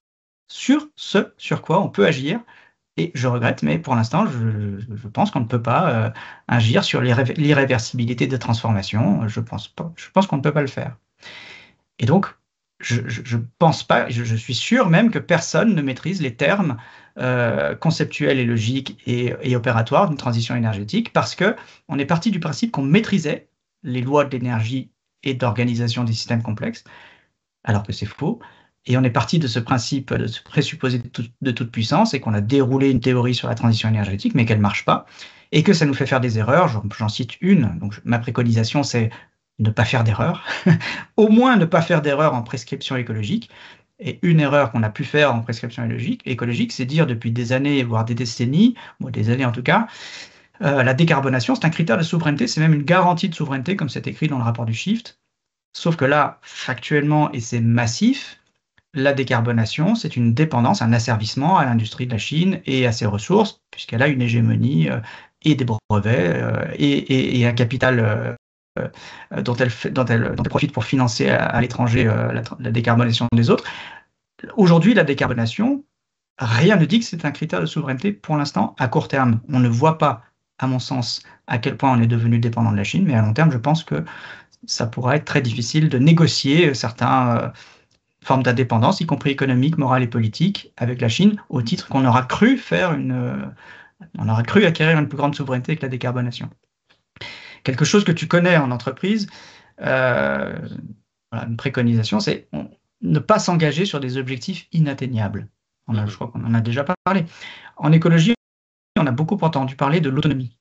sur ce sur quoi on peut agir. Et je regrette, mais pour l'instant, je, je pense qu'on ne peut pas euh, agir sur l'irré- l'irréversibilité de transformation. Je pense pas, je pense qu'on ne peut pas le faire. Et donc, je, je, je pense pas, je, je suis sûr même que personne ne maîtrise les termes euh, conceptuels et logiques et, et opératoires d'une transition énergétique parce que on est parti du principe qu'on maîtrisait les lois de l'énergie et d'organisation des systèmes complexes, alors que c'est faux. Et on est parti de ce principe, de ce présupposé de, tout- de toute puissance, et qu'on a déroulé une théorie sur la transition énergétique, mais qu'elle ne marche pas, et que ça nous fait faire des erreurs. J'en j'en cite une. Donc, je- ma préconisation, c'est ne pas faire d'erreurs. Au moins ne pas faire d'erreurs en prescription écologique. Et une erreur qu'on a pu faire en prescription écologique, écologique, c'est dire depuis des années, voire des décennies, ou des années en tout cas, euh, la décarbonation, c'est un critère de souveraineté, c'est même une garantie de souveraineté, comme c'est écrit dans le rapport du Shift. Sauf que là, factuellement, et c'est massif, la décarbonation, c'est une dépendance, un asservissement à l'industrie de la Chine et à ses ressources, puisqu'elle a une hégémonie euh, et des brevets euh, et, et- et un capital euh, euh, dont, elle fait- dont, elle, dont elle profite pour financer à, à l'étranger euh, la, la décarbonation des autres. Aujourd'hui, la décarbonation, rien ne dit que c'est un critère de souveraineté pour l'instant à court terme. On ne voit pas, à mon sens, à quel point on est devenu dépendant de la Chine, mais à long terme, je pense que ça pourra être très difficile de négocier certains euh, formes d'indépendance, y compris économique, morale et politique, avec la Chine, au titre qu'on aura cru faire une, euh, on aura cru acquérir une plus grande souveraineté avec la décarbonation. Quelque chose que tu connais en entreprise, euh, voilà, une préconisation, c'est on- ne pas s'engager sur des objectifs inatteignables. On a, je Mhm. crois qu'on en a déjà parlé. En écologie, on a beaucoup entendu parler de l'autonomie,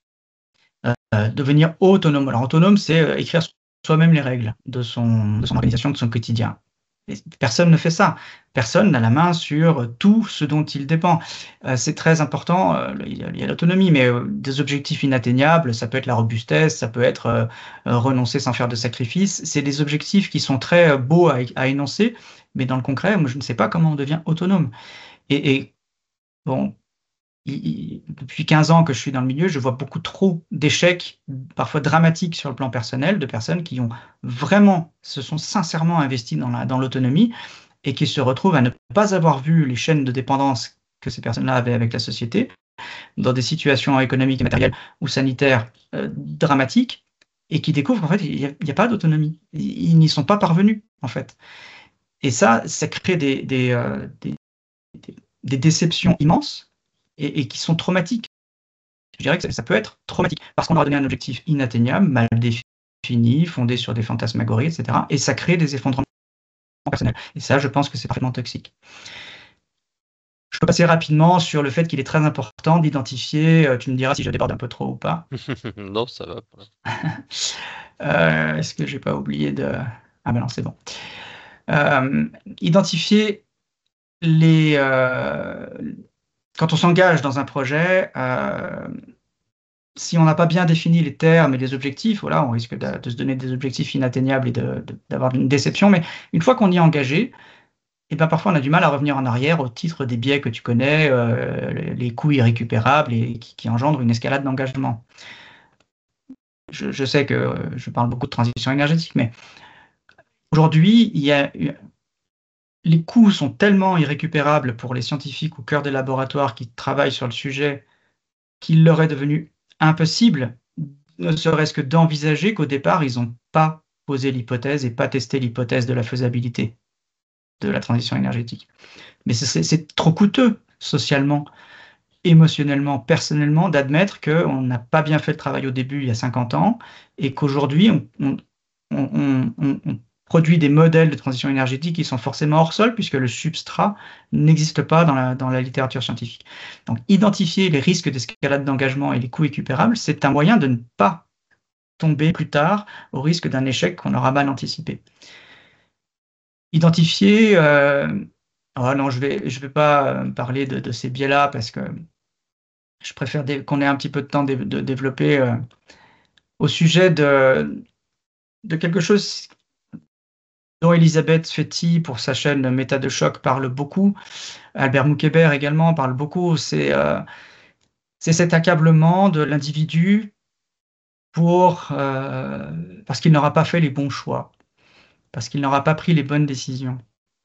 euh, devenir autonome. Alors autonome, c'est euh, écrire soi-même les règles de son, de son organisation, de son quotidien. Et personne ne fait ça. Personne n'a la main sur tout ce dont il dépend. Euh, c'est très important. Euh, il y a, il y a l'autonomie, mais euh, des objectifs inatteignables, ça peut être la robustesse, ça peut être euh, euh, renoncer sans faire de sacrifice. C'est des objectifs qui sont très euh, beaux à, à énoncer, mais dans le concret, moi, je ne sais pas comment on devient autonome. Et, et bon, il- il- depuis quinze ans que je suis dans le milieu, je vois beaucoup trop d'échecs, parfois dramatiques sur le plan personnel, de personnes qui ont vraiment, se sont sincèrement investies dans la, dans l'autonomie et qui se retrouvent à ne pas avoir vu les chaînes de dépendance que ces personnes-là avaient avec la société, dans des situations économiques et matérielles ou sanitaires euh, dramatiques, et qui découvrent qu'en fait, il n'y a, il y a pas d'autonomie. Ils, ils n'y sont pas parvenus, en fait. Et ça, ça crée des, des, euh, des, des- des déceptions immenses et, et qui sont traumatiques. Je dirais que ça, ça peut être traumatique parce qu'on leur a donné un objectif inatteignable, mal défini, fondé sur des fantasmagories, et cetera. Et ça crée des effondrements personnels. Et ça, je pense que c'est parfaitement toxique. Je peux passer rapidement sur le fait qu'il est très important d'identifier, euh, tu me diras si je déborde un peu trop ou pas. Non, ça va. pour l'instant. Euh, est-ce que j'ai pas oublié de... Ah ben non, c'est bon. Euh, identifier les... euh, quand on s'engage dans un projet, euh, si on n'a pas bien défini les termes et les objectifs, voilà, on risque de, de se donner des objectifs inatteignables et de- de- d'avoir une déception. Mais une fois qu'on y est engagé, et ben parfois on a du mal à revenir en arrière au titre des biais que tu connais, euh, les, les coûts irrécupérables et qui, qui engendrent une escalade d'engagement. je, je sais que je parle beaucoup de transition énergétique, mais aujourd'hui, il y a, les coûts sont tellement irrécupérables pour les scientifiques au cœur des laboratoires qui travaillent sur le sujet qu'il leur est devenu impossible, ne serait-ce que d'envisager qu'au départ, ils n'ont pas posé l'hypothèse et pas testé l'hypothèse de la faisabilité de la transition énergétique. Mais c'est trop coûteux socialement, émotionnellement, personnellement, d'admettre qu'on n'a pas bien fait le travail au début, il y a cinquante ans, et qu'aujourd'hui, on, on, on, on, on produit des modèles de transition énergétique qui sont forcément hors sol, puisque le substrat n'existe pas dans la, dans la littérature scientifique. Donc, identifier les risques d'escalade d'engagement et les coûts récupérables, c'est un moyen de ne pas tomber plus tard au risque d'un échec qu'on aura mal anticipé. Identifier... Euh, oh non, je ne vais, je vais pas parler de, de ces biais-là, parce que je préfère qu'on ait un petit peu de temps de, de développer euh, au sujet de, de quelque chose dont Elisabeth Fetty, pour sa chaîne Méta de choc, parle beaucoup. Albert Moukébert également parle beaucoup. C'est euh, cet accablement de l'individu pour euh, parce qu'il n'aura pas fait les bons choix, parce qu'il n'aura pas pris les bonnes décisions.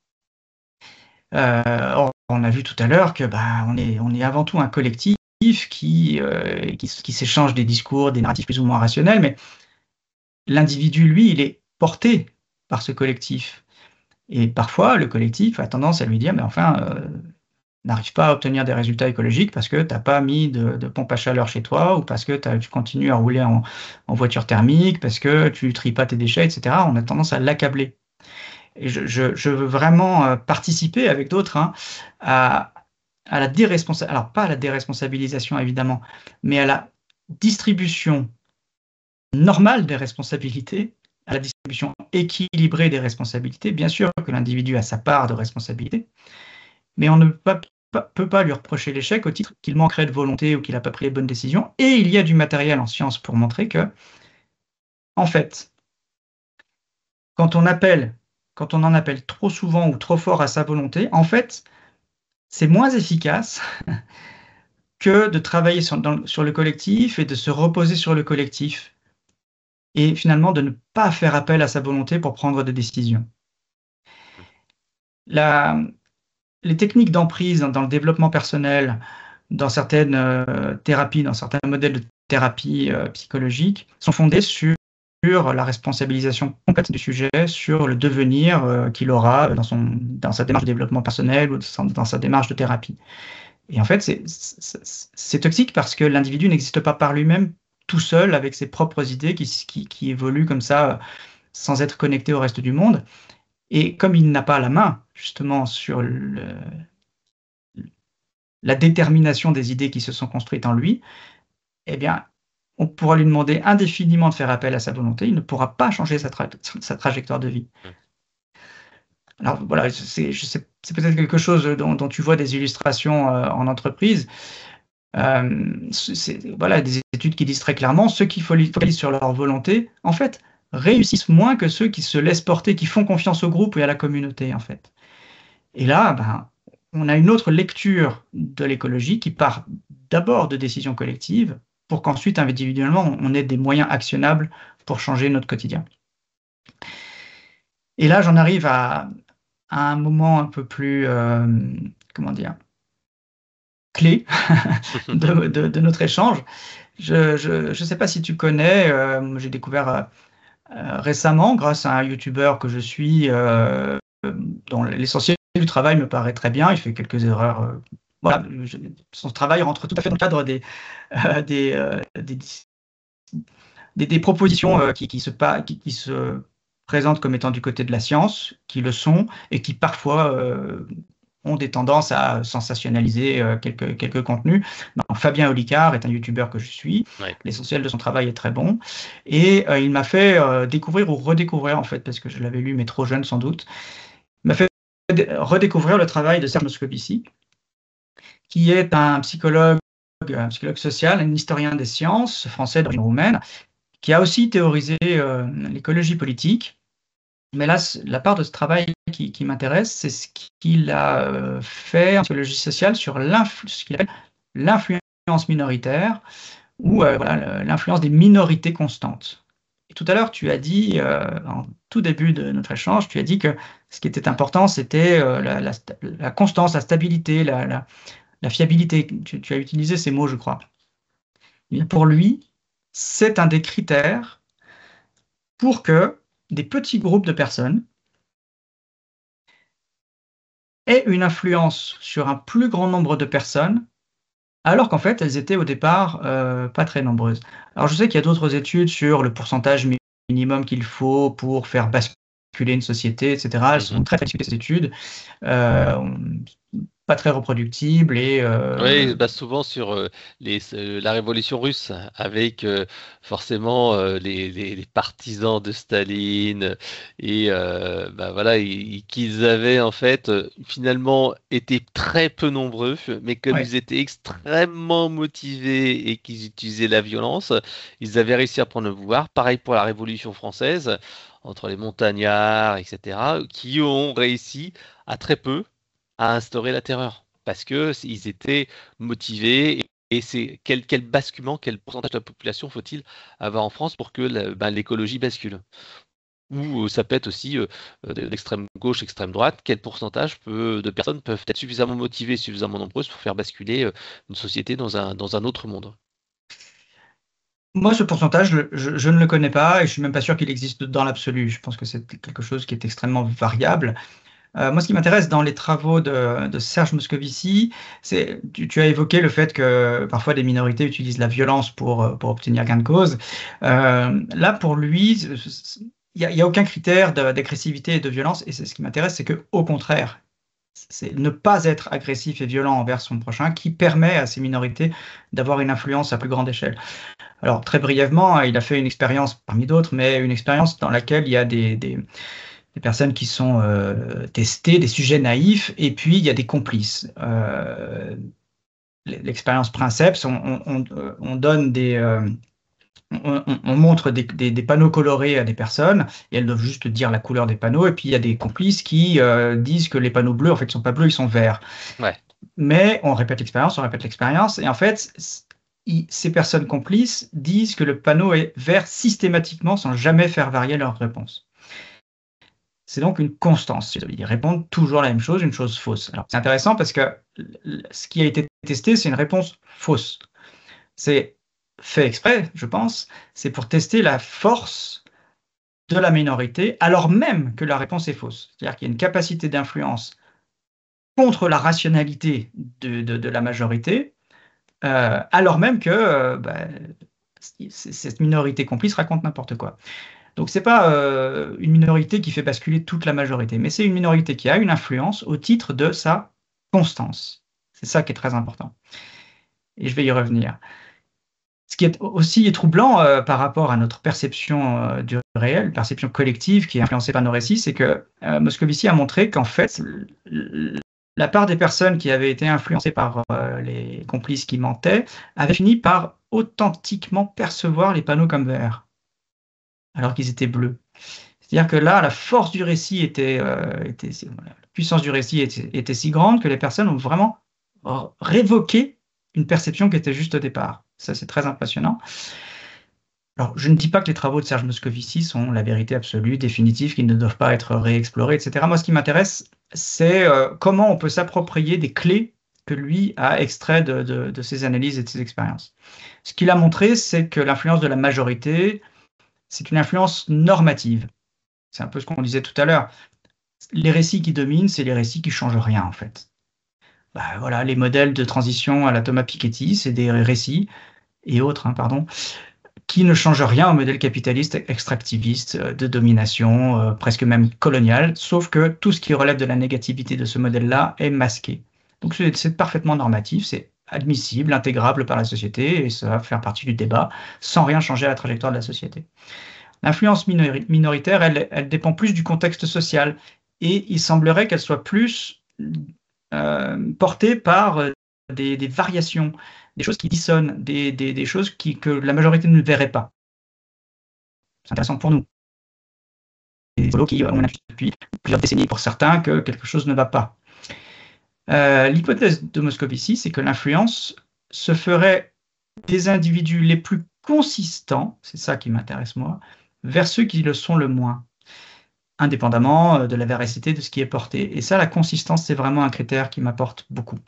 Euh, or, on a vu tout à l'heure que bah, on est, on est avant tout un collectif qui, euh, qui, qui s'échange des discours, des narratifs plus ou moins rationnels, mais l'individu, lui, il est porté par ce collectif. Et parfois, le collectif a tendance à lui dire, mais enfin, euh, n'arrive pas à obtenir des résultats écologiques parce que tu n'as pas mis de, de pompe à chaleur chez toi, ou parce que tu continues à rouler en, en voiture thermique, parce que tu ne tries pas tes déchets, et cetera. On a tendance à l'accabler. Et je, je, je veux vraiment participer avec d'autres hein, à, à la déresponsabilisation, alors pas à la déresponsabilisation évidemment, mais à la distribution normale des responsabilités, à la distribution équilibrée des responsabilités. Bien sûr que l'individu a sa part de responsabilité, mais on ne peut pas, peut pas lui reprocher l'échec au titre qu'il manquerait de volonté ou qu'il n'a pas pris les bonnes décisions. Et il y a du matériel en science pour montrer que, en fait, quand on appelle, quand on en appelle trop souvent ou trop fort à sa volonté, en fait, c'est moins efficace que de travailler sur, dans, sur le collectif et de se reposer sur le collectif, et finalement de ne pas faire appel à sa volonté pour prendre des décisions. La, les techniques d'emprise dans le développement personnel, dans certaines euh, thérapies, dans certains modèles de thérapie euh, psychologique, sont fondées sur, sur la responsabilisation complète du sujet, sur le devenir euh, qu'il aura dans, son, dans sa démarche de développement personnel ou dans sa démarche de thérapie. Et en fait, c'est toxique parce que l'individu n'existe pas par lui-même, tout seul, avec ses propres idées qui, qui, qui évoluent comme ça, sans être connecté au reste du monde. Et comme il n'a pas la main, justement, sur le, la détermination des idées qui se sont construites en lui, eh bien, on pourra lui demander indéfiniment de faire appel à sa volonté, il ne pourra pas changer sa, tra sa trajectoire de vie. Alors voilà, c'est peut-être quelque chose dont, dont tu vois des illustrations euh, en entreprise. Euh, voilà, des études qui disent très clairement, ceux qui focalisent sur leur volonté, en fait, réussissent moins que ceux qui se laissent porter, qui font confiance au groupe et à la communauté, en fait. Et là, ben, on a une autre lecture de l'écologie qui part d'abord de décisions collectives pour qu'ensuite, individuellement, on ait des moyens actionnables pour changer notre quotidien. Et là, j'en arrive à, à un moment un peu plus, euh, comment dire, clé de, de, de notre échange. Je ne sais pas si tu connais, euh, j'ai découvert euh, récemment, grâce à un YouTuber que je suis, euh, dont l'essentiel du travail me paraît très bien, il fait quelques erreurs. Euh, voilà, je, son travail rentre tout à fait dans le cadre des, euh, des, euh, des, des, des propositions euh, qui, qui, se, qui, qui se présentent comme étant du côté de la science, qui le sont, et qui parfois euh, ont des tendances à sensationnaliser euh, quelques, quelques contenus. Non, Fabien Olicard est un youtubeur que je suis. Ouais. L'essentiel de son travail est très bon. Et euh, il m'a fait euh, découvrir ou redécouvrir, en fait, parce que je l'avais lu, mais trop jeune sans doute, il m'a fait redécouvrir le travail de Serge Moscovici, qui est un psychologue, un psychologue social, un historien des sciences, français d'origine roumaine, qui a aussi théorisé euh, l'écologie politique. Mais là, la part de ce travail qui, qui m'intéresse, c'est ce qu'il a fait en psychologie sociale sur ce qu'il appelle l'influence minoritaire, ou euh, voilà, l'influence des minorités constantes. Et tout à l'heure, tu as dit, euh, en tout début de notre échange, tu as dit que ce qui était important, c'était euh, la, la, la, constance, la stabilité, la, la, la fiabilité. Tu, tu as utilisé ces mots, je crois. Et pour lui, c'est un des critères pour que des petits groupes de personnes aient une influence sur un plus grand nombre de personnes, alors qu'en fait, elles étaient au départ euh, pas très nombreuses. Alors, je sais qu'il y a d'autres études sur le pourcentage minimum qu'il faut pour faire basculer une société, et cetera. Elles sont Mhm. très, très discutées, ces études, euh, pas très reproductibles et Oui, euh, bah souvent sur euh, les, euh, la révolution russe, avec euh, forcément euh, les, les, les partisans de Staline et euh, bah voilà, ils- qu'ils avaient en fait euh, finalement été très peu nombreux, mais comme ouais. ils étaient extrêmement motivés et qu'ils utilisaient la violence, ils avaient réussi à prendre le pouvoir. Pareil pour la Révolution française, entre les montagnards, et cetera, qui ont réussi à très peu à instaurer la terreur parce que s- ils étaient motivés. Et, et c'est quel, quel basculement, quel pourcentage de la population faut-il avoir en France pour que la- ben, l'écologie bascule? Ou euh, ça peut être aussi euh, euh, de l'extrême gauche, extrême droite. Quel pourcentage peut- de personnes peuvent être suffisamment motivées, suffisamment nombreuses pour faire basculer euh, une société dans un, dans un autre monde? Moi, ce pourcentage, je, je- je ne le connais pas et je suis même pas sûr qu'il existe dans l'absolu. Je pense que c'est quelque chose qui est extrêmement variable. Euh, moi, ce qui m'intéresse dans les travaux de, de Serge Moscovici, c'est, tu, tu as évoqué le fait que parfois des minorités utilisent la violence pour, euh, pour obtenir gain de cause. Euh, là, pour lui, ce- ce- il n'y a, il y a aucun critère de- d'agressivité et de violence, et c'est ce qui m'intéresse, c'est que au contraire, c'est ne pas être agressif et violent envers son prochain qui permet à ces minorités d'avoir une influence à plus grande échelle. Alors, très brièvement, il a fait une expérience parmi d'autres, mais une expérience dans laquelle il y a des, des- des personnes qui sont euh, testées, des sujets naïfs, et puis il y a des complices. Euh, L'expérience Princeps, on, on- on- on donne des, euh, on, on- on montre des, des- des panneaux colorés à des personnes, et elles doivent juste dire la couleur des panneaux, et puis il y a des complices qui euh, disent que les panneaux bleus, en fait, ne sont pas bleus, ils sont verts. Ouais, Mais on répète l'expérience, on répète l'expérience, et en fait, c- i- ces personnes complices disent que le panneau est vert systématiquement sans jamais faire varier leur réponse. C'est donc une constance. Ils répondent toujours la même chose, une chose fausse. Alors, c'est intéressant parce que ce qui a été testé, c'est une réponse fausse. C'est fait exprès, je pense, c'est pour tester la force de la minorité, alors même que la réponse est fausse. C'est-à-dire qu'il y a une capacité d'influence contre la rationalité de, de, de la majorité, euh, alors même que euh, bah, cette minorité complice raconte n'importe quoi. Donc c'est pas euh, une minorité qui fait basculer toute la majorité, mais c'est une minorité qui a une influence au titre de sa constance. C'est ça qui est très important. Et je vais y revenir. Ce qui est aussi troublant euh, par rapport à notre perception euh, du réel, perception collective qui est influencée par nos récits, c'est que euh, Moscovici a montré qu'en fait, la part des personnes qui avaient été influencées par euh, les complices qui mentaient avait fini par authentiquement percevoir les panneaux comme verts, alors qu'ils étaient bleus. C'est-à-dire que là, la force du récit était, euh, était voilà, la puissance du récit était, était si grande que les personnes ont vraiment révoqué une perception qui était juste au départ. Ça, c'est très impressionnant. Alors, je ne dis pas que les travaux de Serge Moscovici sont la vérité absolue, définitive, qu'ils ne doivent pas être réexplorés, et cetera. Moi, ce qui m'intéresse, c'est euh, comment on peut s'approprier des clés que lui a extraites de, de, de ses analyses et de ses expériences. Ce qu'il a montré, c'est que l'influence de la majorité, c'est une influence normative. C'est un peu ce qu'on disait tout à l'heure. Les récits qui dominent, c'est les récits qui changent rien, en fait. Bah, voilà, les modèles de transition à la Thomas Piketty, c'est des récits, et autres, hein, pardon, qui ne changent rien au modèle capitaliste extractiviste euh, de domination, euh, presque même coloniale, sauf que tout ce qui relève de la négativité de ce modèle-là est masqué. Donc c'est c'est parfaitement normatif, c'est admissible, intégrable par la société, et ça va faire partie du débat, sans rien changer à la trajectoire de la société. L'influence minori- minoritaire, elle, elle dépend plus du contexte social, et il semblerait qu'elle soit plus euh, portée par euh, des, des variations, des choses qui dissonnent, des, des, des choses qui, que la majorité ne verrait pas. C'est intéressant pour nous. Des écolos qui, euh, on a vu depuis plusieurs décennies pour certains que quelque chose ne va pas. Euh, L'hypothèse de Moscovici, c'est que l'influence se ferait des individus les plus consistants, c'est ça qui m'intéresse moi, vers ceux qui le sont le moins, indépendamment de la véracité de ce qui est porté. Et ça, la consistance, c'est vraiment un critère qui m'apporte beaucoup.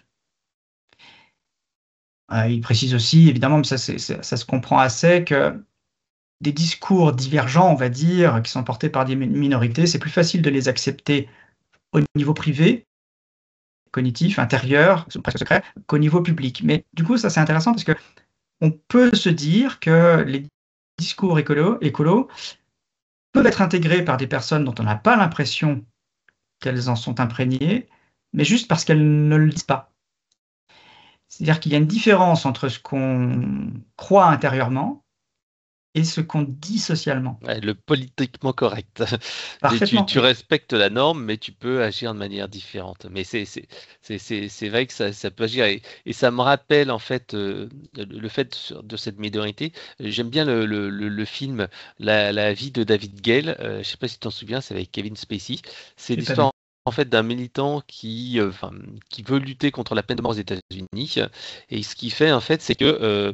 Euh, il précise aussi, évidemment, mais ça, c'est, ça, ça se comprend assez, que des discours divergents, on va dire, qui sont portés par des minorités, c'est plus facile de les accepter au niveau privé, cognitif, intérieur, presque secret, qu'au niveau public. Mais du coup, ça c'est intéressant parce que on peut se dire que les discours écolo, écolo peuvent être intégrés par des personnes dont on n'a pas l'impression qu'elles en sont imprégnées, mais juste parce qu'elles ne le disent pas. C'est-à-dire qu'il y a une différence entre ce qu'on croit intérieurement et ce qu'on dit socialement. Ouais, le politiquement correct. Tu, tu- Parfaitement. tu respectes la norme, mais tu peux agir de manière différente. Mais c'est c'est- c'est- c'est- c'est vrai que ça, ça peut agir. Et, et ça me rappelle, en fait, euh, le, le fait sur- de cette minorité. J'aime bien le, le- le- le film La, la vie de David Gale. Euh, je ne sais pas si tu t'en souviens, c'est avec Kevin Spacey. C'est J'ai pas vu. l'histoire, en fait, d'un militant qui, euh, enfin, qui veut lutter contre la peine de mort aux États-Unis. Et ce qu'il fait, en fait, c'est que euh,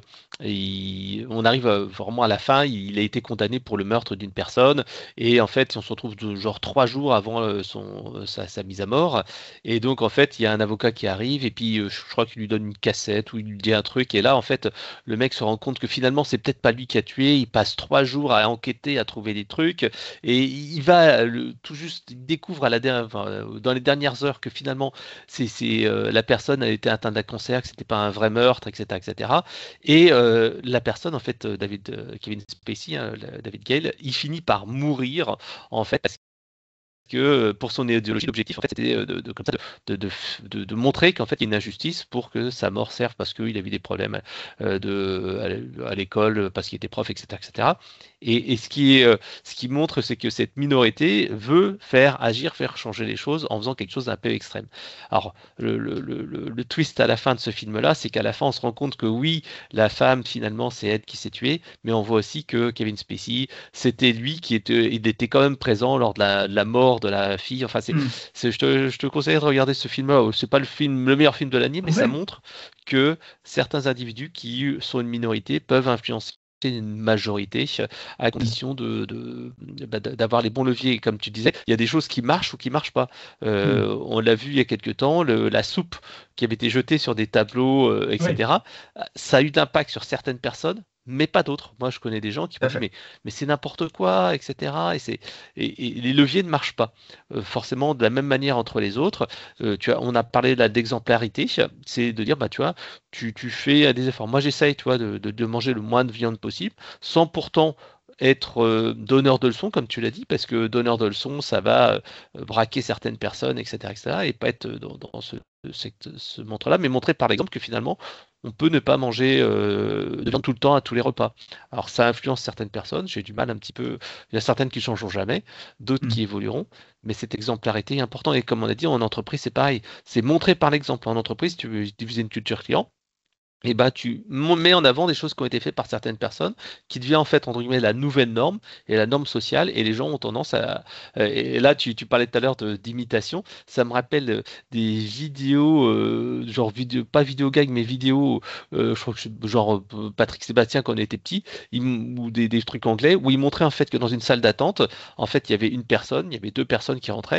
il- on arrive euh, vraiment à la fin. Il a été condamné pour le meurtre d'une personne. Et en fait, on se retrouve de- genre trois jours avant euh, son, euh, sa, sa mise à mort. Et donc, en fait, il y a un avocat qui arrive. Et puis, euh, je je crois qu'il lui donne une cassette ou il lui dit un truc. Et là, en fait, le mec se rend compte que finalement, c'est peut-être pas lui qui a tué. Il passe trois jours à enquêter, à trouver des trucs. Et il va euh, le- tout juste, il découvre à la dernière, enfin, euh, dans les dernières heures que finalement, c'est, c'est, euh, la personne a été atteinte d'un cancer, que c'était pas un vrai meurtre, et cetera, et cetera. Et euh, la personne, en fait, euh, David, euh, Kevin Spacey, hein, la- David Gale, il finit par mourir, en fait, parce que euh, pour son idéologie, l'objectif, en fait, c'était euh, de, de, comme ça, de, de, de, de montrer qu'en fait, il y a une injustice pour que sa mort serve parce qu'il a eu des problèmes euh, de, à l'école, parce qu'il était prof, et cetera, et cetera. Et, et ce qui est, euh, ce qui montre, c'est que cette minorité veut faire agir, faire changer les choses en faisant quelque chose d'un peu extrême. Alors, le, le, le, le le twist à la fin de ce film-là, c'est qu'à la fin, on se rend compte que oui, la femme, finalement, c'est elle qui s'est tuée, mais on voit aussi que Kevin Spacey, c'était lui qui était, il était quand même présent lors de la, de la mort de la fille. Enfin, c'est, Hmm. c'est, je te, je te conseille de regarder ce film-là. C'est pas le film, le meilleur film de l'année, mais ça Ouais. montre que certains individus qui sont une minorité peuvent influencer une majorité à Hmm. condition de, de- bah, d'avoir les bons leviers. Et comme tu disais, il y a des choses qui marchent ou qui marchent pas. Hmm. Euh, on l'a vu il y a quelques temps, le- la soupe qui avait été jetée sur des tableaux, euh, Oui, et cetera. Ça a eu d'impact sur certaines personnes, mais pas d'autres. Moi, je connais des gens qui tout m'ont à dit, fait. mais, mais c'est n'importe quoi, et cetera. Et, c'est, et, et les leviers ne marchent pas euh, forcément de la même manière entre les autres. Euh, tu as, on a parlé de la d'exemplarité, c'est de dire, bah, tu vois, tu, tu fais des efforts. Moi, j'essaye, tu vois, de, de, de manger le moins de viande possible, sans pourtant être euh, donneur de leçons, comme tu l'as dit, parce que donneur de leçons, ça va euh, braquer certaines personnes, et cetera, et cetera, et pas être dans, dans ce, cette- ce montre-là, mais montrer par l'exemple que finalement, on peut ne pas manger euh, de viande tout le temps à tous les repas. Alors, ça influence certaines personnes, j'ai du mal un petit peu, il y a certaines qui changeront jamais, d'autres Hmm. qui évolueront, mais cette exemplarité est importante, et comme on a dit, en entreprise, c'est pareil, c'est montrer par l'exemple. En entreprise, tu veux diviser une culture client, et bah, tu mon- mets en avant des choses qui ont été faites par certaines personnes, qui devient en fait, entre guillemets, la nouvelle norme et la norme sociale, et les gens ont tendance à... euh, Et là, tu, tu parlais tout à l'heure de- d'imitation, ça me rappelle euh, des vidéos, euh, genre vidéo, pas vidéo gag, mais vidéo, euh, je crois que c'est genre euh, Patrick Sébastien quand on était petit, il m- ou des, des trucs anglais, où il montrait en fait que dans une salle d'attente, en fait, il y avait une personne, il y avait deux personnes qui rentraient,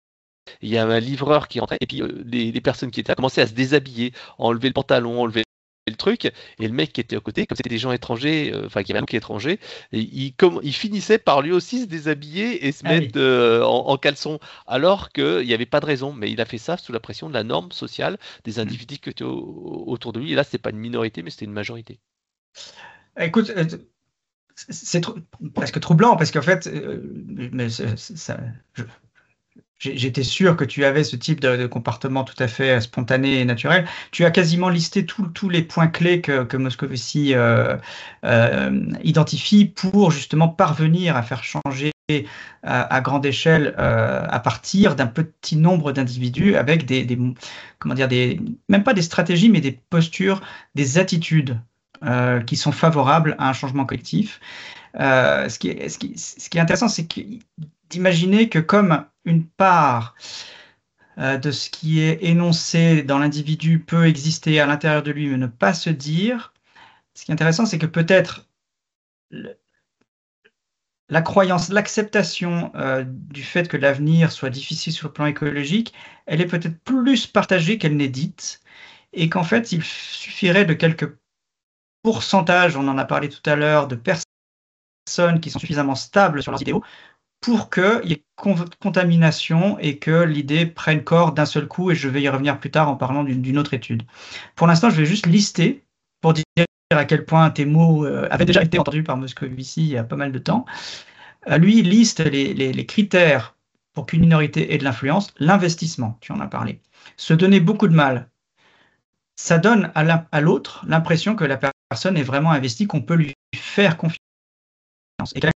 il y a un livreur qui rentrait, et puis euh, les, les personnes qui étaient là commençaient à se déshabiller, enlever le pantalon, enlever le truc, et le mec qui était à côté, comme c'était des gens étrangers, euh, enfin qui avait un qui est étranger, et il, comme, il finissait par lui aussi se déshabiller et se Ah mettre oui. euh, en, en caleçon, alors qu'il n'y avait pas de raison, mais il a fait ça sous la pression de la norme sociale des Hmm. individus qui étaient au- autour de lui, et là c'était pas une minorité, mais c'était une majorité. Écoute, euh, c'est trou- presque troublant parce qu'en fait, euh, mais c'est- c'est- ça, je- j'ai- j'étais sûr que tu avais ce type de, de comportement tout à fait spontané et naturel. Tu as quasiment listé tous tous les points clés que, que Moscovici euh, euh, identifie pour justement parvenir à faire changer à, à grande échelle euh, à partir d'un petit nombre d'individus avec des, des- comment dire, des, même pas des stratégies, mais des postures, des attitudes euh, qui sont favorables à un changement collectif. Euh, ce qui est, ce qui, ce qui est intéressant, c'est que- d'imaginer que comme une part euh, de ce qui est énoncé dans l'individu peut exister à l'intérieur de lui, mais ne pas se dire, ce qui est intéressant, c'est que peut-être le, la croyance, l'acceptation euh, du fait que l'avenir soit difficile sur le plan écologique, elle est peut-être plus partagée qu'elle n'est dite, et qu'en fait, il suffirait de quelques pourcentages, on en a parlé tout à l'heure, de personnes qui sont suffisamment stables sur leurs idéaux pour qu'il y ait con- contamination et que l'idée prenne corps d'un seul coup, et je vais y revenir plus tard en parlant d'une, d'une autre étude. Pour l'instant, je vais juste lister pour dire à quel point tes mots euh, avaient déjà été entendus par Moscovici il y a pas mal de temps. Euh, lui, il liste les, les, les critères pour qu'une minorité ait de l'influence. L'investissement, tu en as parlé. Se donner beaucoup de mal, ça donne à, l'un- à l'autre l'impression que la personne est vraiment investie, qu'on peut lui faire confiance et qu'elle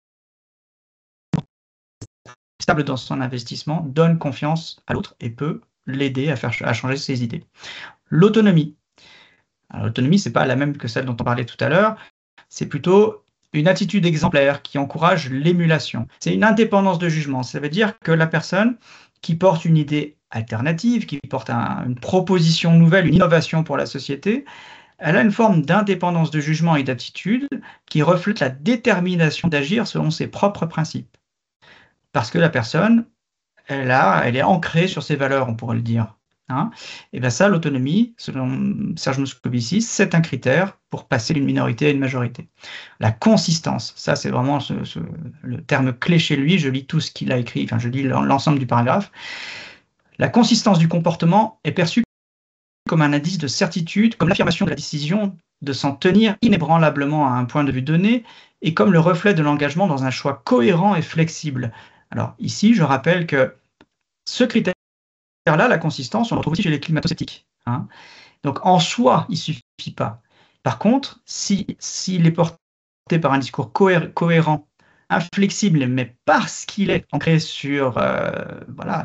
est stable dans son investissement, donne confiance à l'autre et peut l'aider à, faire, à changer ses idées. L'autonomie. Alors, l'autonomie, ce n'est pas la même que celle dont on parlait tout à l'heure. C'est plutôt une attitude exemplaire qui encourage l'émulation. C'est une indépendance de jugement. Ça veut dire que la personne qui porte une idée alternative, qui porte un, une proposition nouvelle, une innovation pour la société, elle a une forme d'indépendance de jugement et d'attitude qui reflète la détermination d'agir selon ses propres principes. Parce que la personne, elle, a, elle est ancrée sur ses valeurs, on pourrait le dire. Hein, et bien ça, l'autonomie, selon Serge Moscovici, c'est un critère pour passer d'une minorité à une majorité. La consistance, ça c'est vraiment ce, ce, le terme clé chez lui, je lis tout ce qu'il a écrit, enfin je lis l'ensemble du paragraphe. La consistance du comportement est perçue comme un indice de certitude, comme l'affirmation de la décision de s'en tenir inébranlablement à un point de vue donné, et comme le reflet de l'engagement dans un choix cohérent et flexible. Alors ici, je rappelle que ce critère là, la consistance, on le retrouve aussi chez les climato-sceptiques. Hein. Donc en soi, il ne suffit pas. Par contre, s'il si, si est porté par un discours cohé- cohérent, inflexible, mais parce qu'il est ancré sur euh, voilà,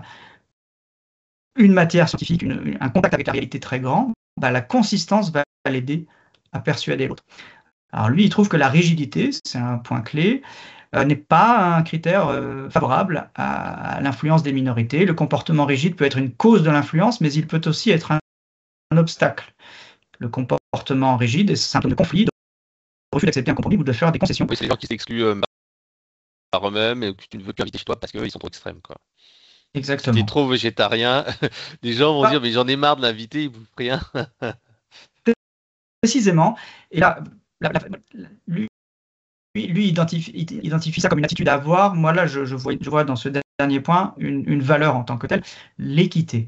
une matière scientifique, une, un contact avec la réalité très grand, bah, la consistance va l'aider à persuader l'autre. Alors lui, il trouve que la rigidité, c'est un point clé, euh, n'est pas un critère euh, favorable à, à l'influence des minorités. Le comportement rigide peut être une cause de l'influence, mais il peut aussi être un, un obstacle. Le comportement rigide est symptôme de conflit, de refus d'accepter un compromis ou de faire des concessions. Oui, c'est les gens qui s'excluent euh, par eux-mêmes et que tu ne veux plus inviter chez toi parce qu'ils sont trop extrêmes, quoi. Si t'es Exactement. trop végétarien, les gens vont Ah, dire mais j'en ai marre de l'inviter, il bouffe rien. précisément. Et là, la, la, lui, lui identifie, identifie ça comme une attitude à avoir. Moi, là, je, je, vois, je vois dans ce dernier point une, une valeur en tant que telle, l'équité.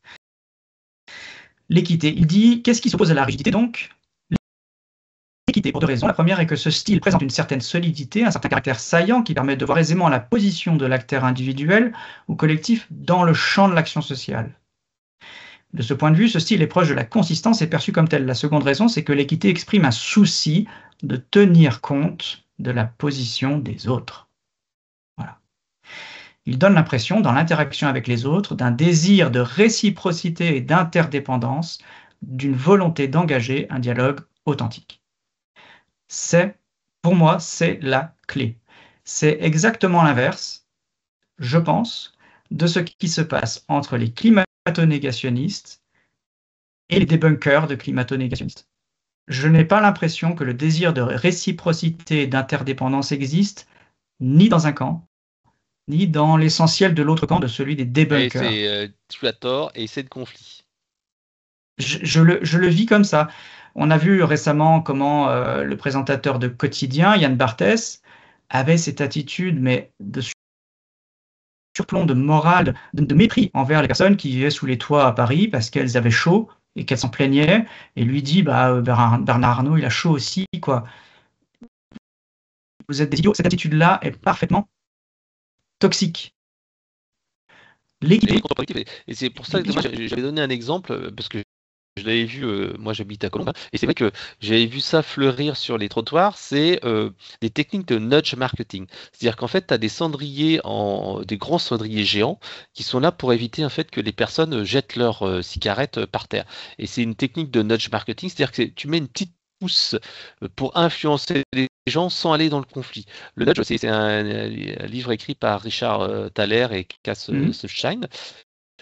L'équité. Il dit, qu'est-ce qui s'oppose à la rigidité donc? L'équité, pour deux raisons. La première est que ce style présente une certaine solidité, un certain caractère saillant qui permet de voir aisément la position de l'acteur individuel ou collectif dans le champ de l'action sociale. De ce point de vue, ce style est proche de la consistance et perçu comme tel. La seconde raison, c'est que l'équité exprime un souci de tenir compte de la position des autres. Voilà. Il donne l'impression, dans l'interaction avec les autres, d'un désir de réciprocité et d'interdépendance, d'une volonté d'engager un dialogue authentique. C'est, pour moi, c'est la clé. C'est exactement l'inverse, je pense, de ce qui se passe entre les climato-négationnistes et les débunkers de climato-négationnistes. Je n'ai pas l'impression que le désir de réciprocité et d'interdépendance existe ni dans un camp, ni dans l'essentiel de l'autre camp, de celui des Et débunkers. c'est euh, tu as tort et c'est de conflit. Je, je, le, je le vis comme ça. On a vu récemment comment euh, le présentateur de Quotidien, Yann Barthès, avait cette attitude, mais de surplomb, de morale, de, de mépris envers les personnes qui vivaient sous les toits à Paris parce qu'elles avaient chaud et qu'elles s'en plaignaient. Et lui dit, bah, Bernard Arnault, il a chaud aussi, quoi. Vous êtes des idiots. Cette attitude-là est parfaitement toxique. L'équité. Et, et c'est pour ça que moi j'avais donné un exemple parce que je l'avais vu, euh, moi j'habite à Colombes, et c'est vrai que j'avais vu ça fleurir sur les trottoirs, c'est euh, des techniques de nudge marketing. C'est-à-dire qu'en fait, tu as des cendriers, en, des grands cendriers géants qui sont là pour éviter en fait que les personnes jettent leurs euh, cigarettes euh, par terre. Et c'est une technique de nudge marketing, c'est-à-dire que tu mets une petite pousse pour influencer les gens sans aller dans le conflit. Le nudge, c'est un, un livre écrit par Richard euh, Thaler et Cass mmh. Sunshine.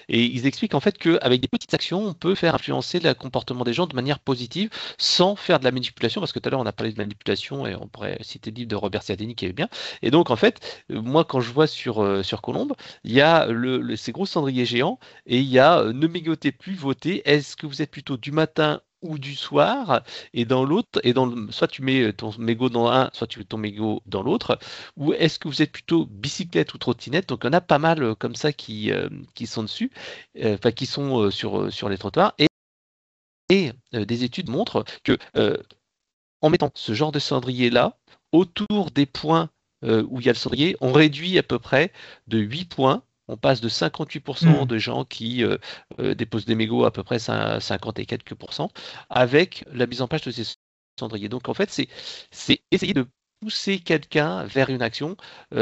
Et ils expliquent en fait qu'avec des petites actions, on peut faire influencer le comportement des gens de manière positive sans faire de la manipulation, parce que tout à l'heure on a parlé de manipulation et on pourrait citer le livre de Robert Cialdini qui est bien. Et donc en fait, euh, moi quand je vois sur, euh, sur Colombe, il y a le, le- ces gros cendriers géants et il y a euh, ne mégotez plus, votez. Est-ce que vous êtes plutôt du matin ou du soir, et dans l'autre, et dans le- soit tu mets ton mégot dans un, soit tu mets ton mégot dans l'autre, ou est-ce que vous êtes plutôt bicyclette ou trottinette? Donc, il y en a pas mal euh, comme ça qui, euh, qui sont dessus, euh, enfin qui sont euh, sur, euh, sur les trottoirs. Et, et, euh, des études montrent que euh, en mettant ce genre de cendrier-là autour des points euh, où il y a le cendrier, on réduit à peu près de huit points. On passe de cinquante-huit pour cent Hmm. de gens qui euh, euh, déposent des mégots à peu près cinquante et quelques pourcents avec la mise en place de ces cendriers. Donc en fait, c'est c'est essayer de pousser quelqu'un vers une action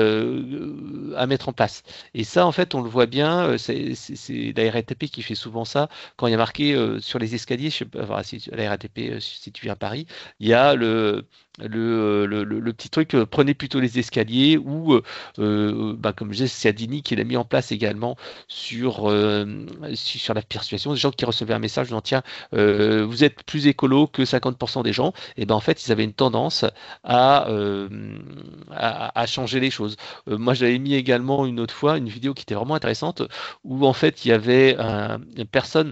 euh, à mettre en place. Et ça, en fait, on le voit bien, euh, c'est c'est- c'est la R A T P qui fait souvent ça, quand il y a marqué euh, sur les escaliers, je sais pas, enfin, si, la R A T P, euh, si tu viens à Paris, il y a le, le, le, le- le petit truc, euh, prenez plutôt les escaliers, ou, euh, euh, bah, comme je disais, c'est Adini qui l'a mis en place également sur, euh, sur sur la persuasion, des gens qui recevaient un message disant, tiens, euh, vous êtes plus écolo que cinquante pour cent des gens, et ben en fait, ils avaient une tendance à, euh, à, à changer les choses. Euh, moi, j'avais mis également une autre fois une vidéo qui était vraiment intéressante, où en fait, il y avait un- une personne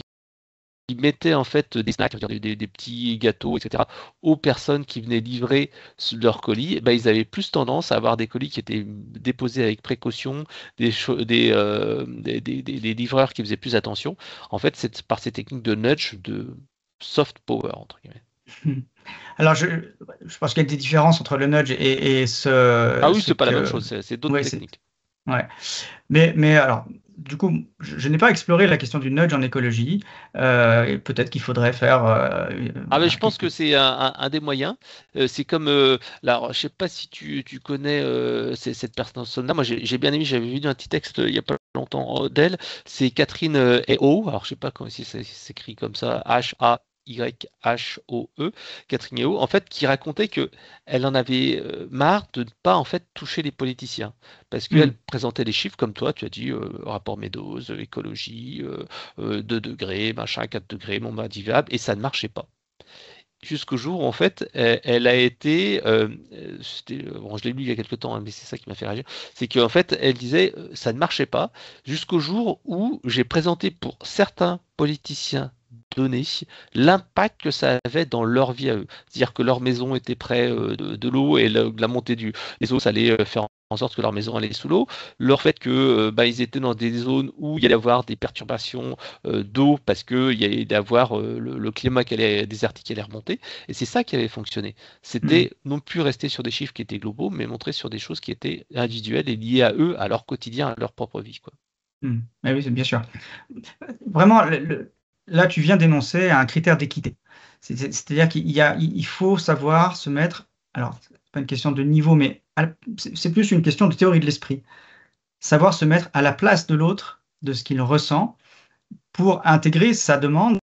qui mettait en fait des snacks, des, des- des petits gâteaux, et cetera, aux personnes qui venaient livrer ce- leurs colis. Eh ben, ils avaient plus tendance à avoir des colis qui étaient déposés avec précaution, des, cho- des, euh, des, des- des- des livreurs qui faisaient plus attention. En fait, c'est par ces techniques de nudge, de soft power, entre guillemets. Hmm. Alors, je, je pense qu'il y a des différences entre le nudge et, et ce, Ah oui, ce c'est pas la même que. chose, c'est c'est d'autres Oui, c'est. techniques. Ouais. Mais, mais alors, du coup, je, je n'ai pas exploré la question du nudge en écologie. Euh, et peut-être qu'il faudrait faire euh, Ah ben, je marquer. pense que c'est un, un- un des moyens. Euh, c'est comme, euh, là, je sais pas si tu, tu connais euh, c'est- cette personne-là. Moi, j'ai j'ai bien aimé. J'avais vu un petit texte euh, il y a pas longtemps euh, d'elle. C'est Catherine euh, Héo. Alors, je sais pas comment si ça s'écrit comme ça. H A Y H O E. Catherine Héo. En fait, qui racontait que elle en avait euh, marre de ne pas en fait toucher les politiciens, parce qu'elle Hmm. présentait les chiffres comme toi. Tu as dit euh, rapport Meadows, euh, écologie, euh, euh, deux degrés, machin, quatre degrés, mon bas vivable, et ça ne marchait pas jusqu'au jour où, en fait, elle, elle a été, euh, euh, c'était- euh, bon, je l'ai lu il y a quelque temps, hein, mais c'est ça qui m'a fait réagir, c'est qu'en fait, elle disait, euh, ça ne marchait pas, jusqu'au jour où j'ai présenté pour certains politiciens donnés l'impact que ça avait dans leur vie à eux. C'est-à-dire que leur maison était près euh, de, de l'eau, et la, la montée du, des eaux, ça allait euh, faire en sorte que leur maison allait sous l'eau. Leur fait que euh, bah, ils étaient dans des zones où il y allait avoir des perturbations euh, d'eau, parce qu'il y allait y avoir euh, le, le climat qui allait, désertique qui allait remonter. Et c'est ça qui avait fonctionné. Hmm. C'était non plus rester sur des chiffres qui étaient globaux, mais montrer sur des choses qui étaient individuelles et liées à eux, à leur quotidien, à leur propre vie, quoi. Hmm. Eh oui, c'est bien sûr. Vraiment, le- le- là, tu viens d'énoncer un critère d'équité. C'est- c'est- C'est-à-dire qu'il y a, il faut savoir se mettre. Alors, c'est pas une question de niveau, mais à- c'est c'est plus une question de théorie de l'esprit. Savoir se mettre à la place de l'autre, de ce qu'il ressent, pour intégrer sa demande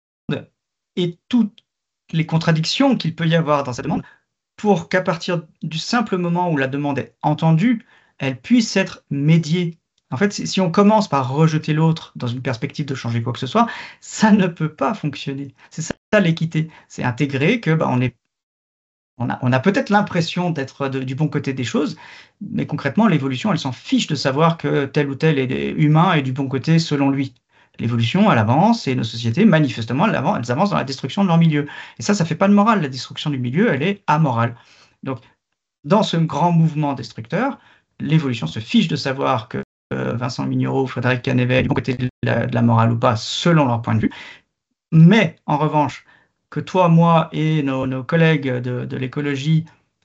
et toutes les contradictions qu'il peut y avoir dans sa demande, pour qu'à partir du simple moment où la demande est entendue, elle puisse être médiée. En fait, si si on commence par rejeter l'autre dans une perspective de changer quoi que ce soit, ça ne peut pas fonctionner. C'est ça l'équité, c'est intégrer que bah, on est, on a, on a peut-être l'impression d'être de- du bon côté des choses, mais concrètement, l'évolution, elle s'en fiche de savoir que tel ou tel est humain et du bon côté selon lui. L'évolution, elle avance et nos sociétés, manifestement, elles avancent, elles avancent dans la destruction de leur milieu. Et ça, ça fait pas de morale. La destruction du milieu, elle est amorale. Donc, dans ce grand mouvement destructeur, l'évolution se fiche de savoir que euh, Vincent Mignereau, Frédéric Canevet, du bon côté de la, de la morale ou pas, selon leur point de vue. Mais, en revanche, que toi, moi et nos, nos collègues de, de l'écologie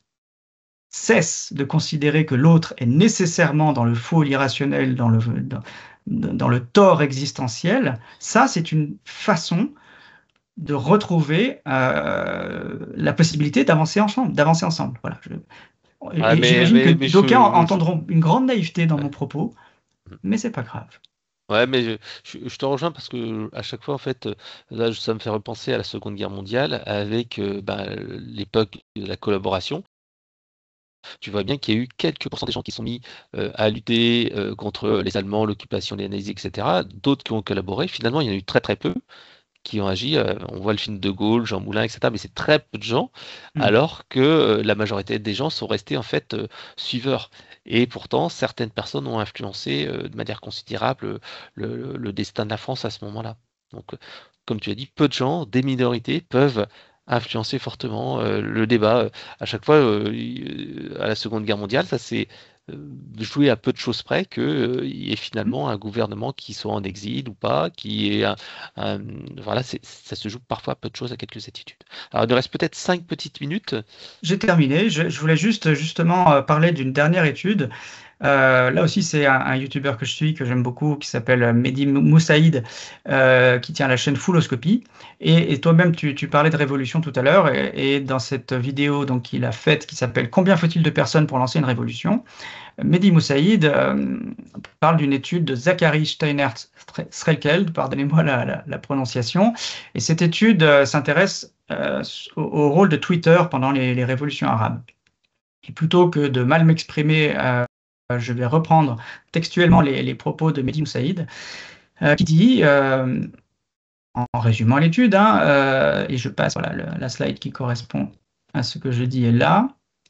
cessent de considérer que l'autre est nécessairement dans le faux, l'irrationnel, dans le, dans, dans le tort existentiel, ça, c'est une façon de retrouver euh, la possibilité d'avancer ensemble, d'avancer ensemble. Voilà. Je- Ouais, et mais, j'imagine que mais, mais d'aucuns je, je- entendront une grande naïveté dans ouais. mon propos, mais c'est pas grave. Ouais, mais je, je- je te rejoins parce que à chaque fois, en fait, euh, là, ça me fait repenser à la Seconde Guerre mondiale avec euh, bah, l'époque de la collaboration. tu vois bien qu'il y a eu quelques pourcents des gens qui sont mis euh, à lutter euh, contre les Allemands, l'occupation des nazis, et cetera. D'autres qui ont collaboré. Finalement, il y en a eu très très peu qui ont agi. Euh, on voit le film de Gaulle, Jean Moulin, et cetera. Mais c'est très peu de gens, Hmm. alors que euh, la majorité des gens sont restés en fait euh, suiveurs. Et pourtant, certaines personnes ont influencé euh, de manière considérable le, le- le destin de la France à ce moment-là. Donc, euh, comme tu as dit, peu de gens, des minorités peuvent influencer fortement euh, le débat. Euh, À chaque fois, euh, il- à la Seconde Guerre mondiale, ça s'est euh, joué à peu de choses près que euh, il y ait finalement un gouvernement qui soit en exil ou pas, qui est un, un- voilà, c'est- ça se joue parfois à peu de choses, à quelques attitudes. Alors, il nous reste peut-être cinq petites minutes. J'ai terminé. Je, je voulais juste justement euh, parler d'une dernière étude. Euh, là aussi, c'est un, un YouTuber que je suis, que j'aime beaucoup, qui s'appelle euh, Mehdi Mou- Moussaïd, euh, qui tient la chaîne Fulloscopie. Et, et toi-même, tu, tu parlais de révolution tout à l'heure. Et, et dans cette vidéo donc, qu'il a faite, qui s'appelle Combien faut-il de personnes pour lancer une révolution? Mehdi Moussaïd euh, parle d'une étude de Zachary Steinert Srelkeld, pardonnez-moi la, la- la prononciation. Et cette étude euh, s'intéresse euh, au, au rôle de Twitter pendant les, les révolutions arabes. Et plutôt que de mal m'exprimer, euh, je vais reprendre textuellement les, les propos de Mehdi Moussaïd, euh, qui dit, euh, en, en résumant l'étude, hein, euh, et je passe voilà, le- la slide qui correspond à ce que je dis est là.